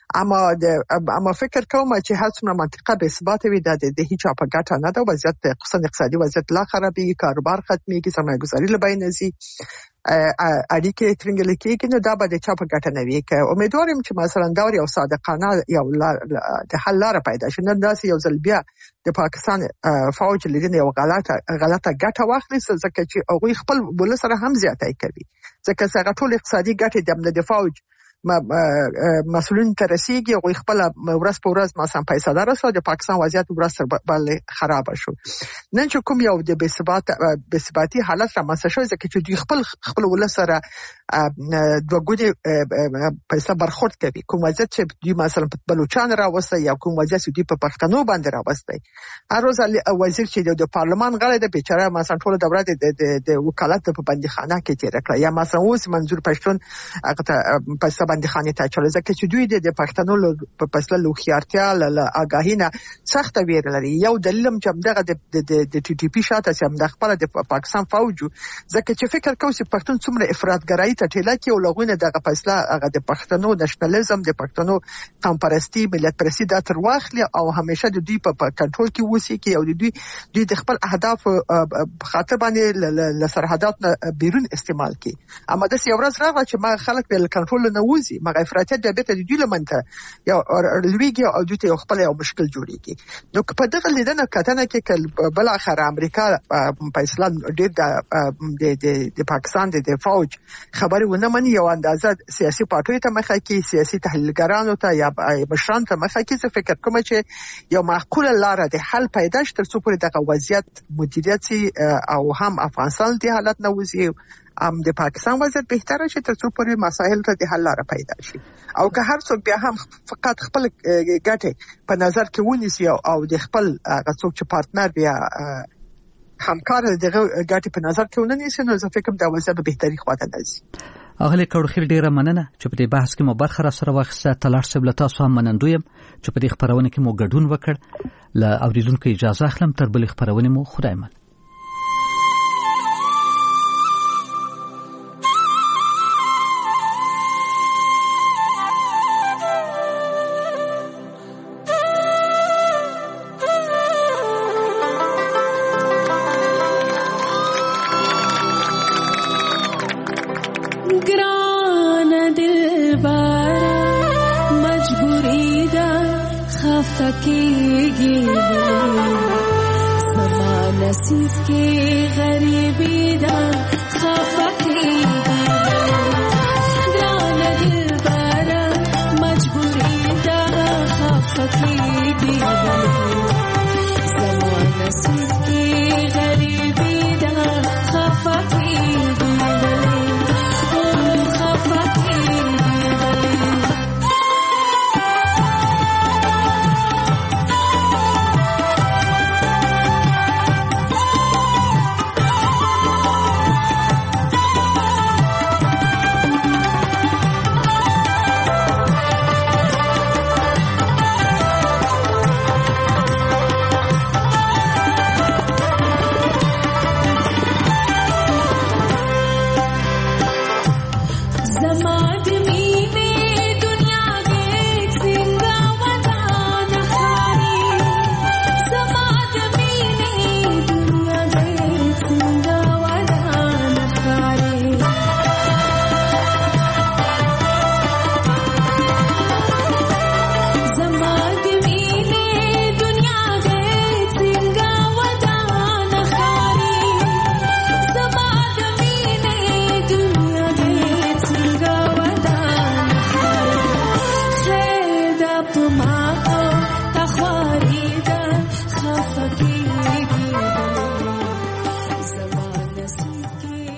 اما فکر کوم چې هر څومره منطقه به ثبات وي د هیڅ په ګټه نه ده. وضعیت اقتصادي وضعیت لا خرابېږي، کاروبار ختمېږي، سرمایه‌ګذاري له بین ځي، اړیکې ترنګل کېږي، نو دا به د چا په ګټه نه وي. که امیدوار یم چې مثلا دا یو صادقانه یو د حل لار پیدا شي، نه داسې یو ځل بیا د پاکستان فوج لیدنه یو غلطه ګټه واخلي، ځکه چې هغوی خپل بل سره هم زیاتې کوي، ځکه چې ټول اقتصادي ګټې د فوج مسؤلین ته رسیږي، او خپل ورځ په ورځ مثلا پیسې درسو د پاکستان وضعیت ورځ بل خراب شو. نن چې کوم یو د بې ثباتي حالت را مسه شو، ځکه چې دوی خپل ول سره دوه ګونې پیسې برخورد کوي. کوم وضعیت چې دوی مثلا په بلوچستان راوسته یا کوم وضعیت چې دوی په پښتنو باندې راوسته، هر روز وزیر چې د پارلمان غړی د بیچاره مثلا ټول دوره د وکالت په بندیخانه کې تیر کړ، یا مثلا اوس منظور پښتون هغه پیسې بندیخانه ته چول، ځکه چې دوی د پښتنو په پسله لوخيارتیا له اگاهینه سخت ویر لري. یو دلیل چې دغه د ټي ټي پی شاته چې د خپل د پاکستان فوج، ځکه چې فکر کوي چې پښتون څومره افراطګرایي ته ټیله کې او لغونه دغه فیصله هغه د پښتنو نېشنلزم، د پښتنو قوم پرستی، ملت پرستی دا تر واخلي او همیشه د دوی په کنټرول کې وسی کې، او دوی د خپل اهداف په خاطر باندې له سرحدات بیرون استعمال کې. اما د یو ورځ راغله چې ما خلک په کنټرول نه وځي، مګر افراطیت د بیت د دوی لمنته یو لویږي او دوی ته خپل یو مشکل جوړیږي. نو په دغه لیدنه کتنه کې بل اخر امریکا په اسلام ډېر د پاکستان د فوج خبري ونه مني، یو اندازه سیاسي پارټیو ته مخه کې، سیاسي تحلیلګرانو ته یا مشران ته مخه کې. زه فکر کوم چې یو معقوله لار د حل پیدا شي تر څو پورې دغه وضعیت مدیریت شي او هم افغانستان د حالت نه وځي، د پاکستان وضعیت بهتره شي تر څو پورې مسایل ته د حل لار پیدا شي. او که هر څوک بیا هم فقط خپل ګټه په نظر کې ونیسي او د خپل څوک چې پارتنر بیا همکار دغه ګټه په نظر کې ونیسي، نو زه فکر کوم دا وضعیت به بهتري خواته ځي. اغلی کړوخیل ډیره مننه چې په دې بحث کې مو برخه را سره واخیسته. تلار صاحب له تاسو هم منندویم چې په دې خبرونه کې مو ګډون وکړ. له اوریدونکو اجازه اخلم تر بل خبرونه مو خدای مل. नसीब के गरीबी दा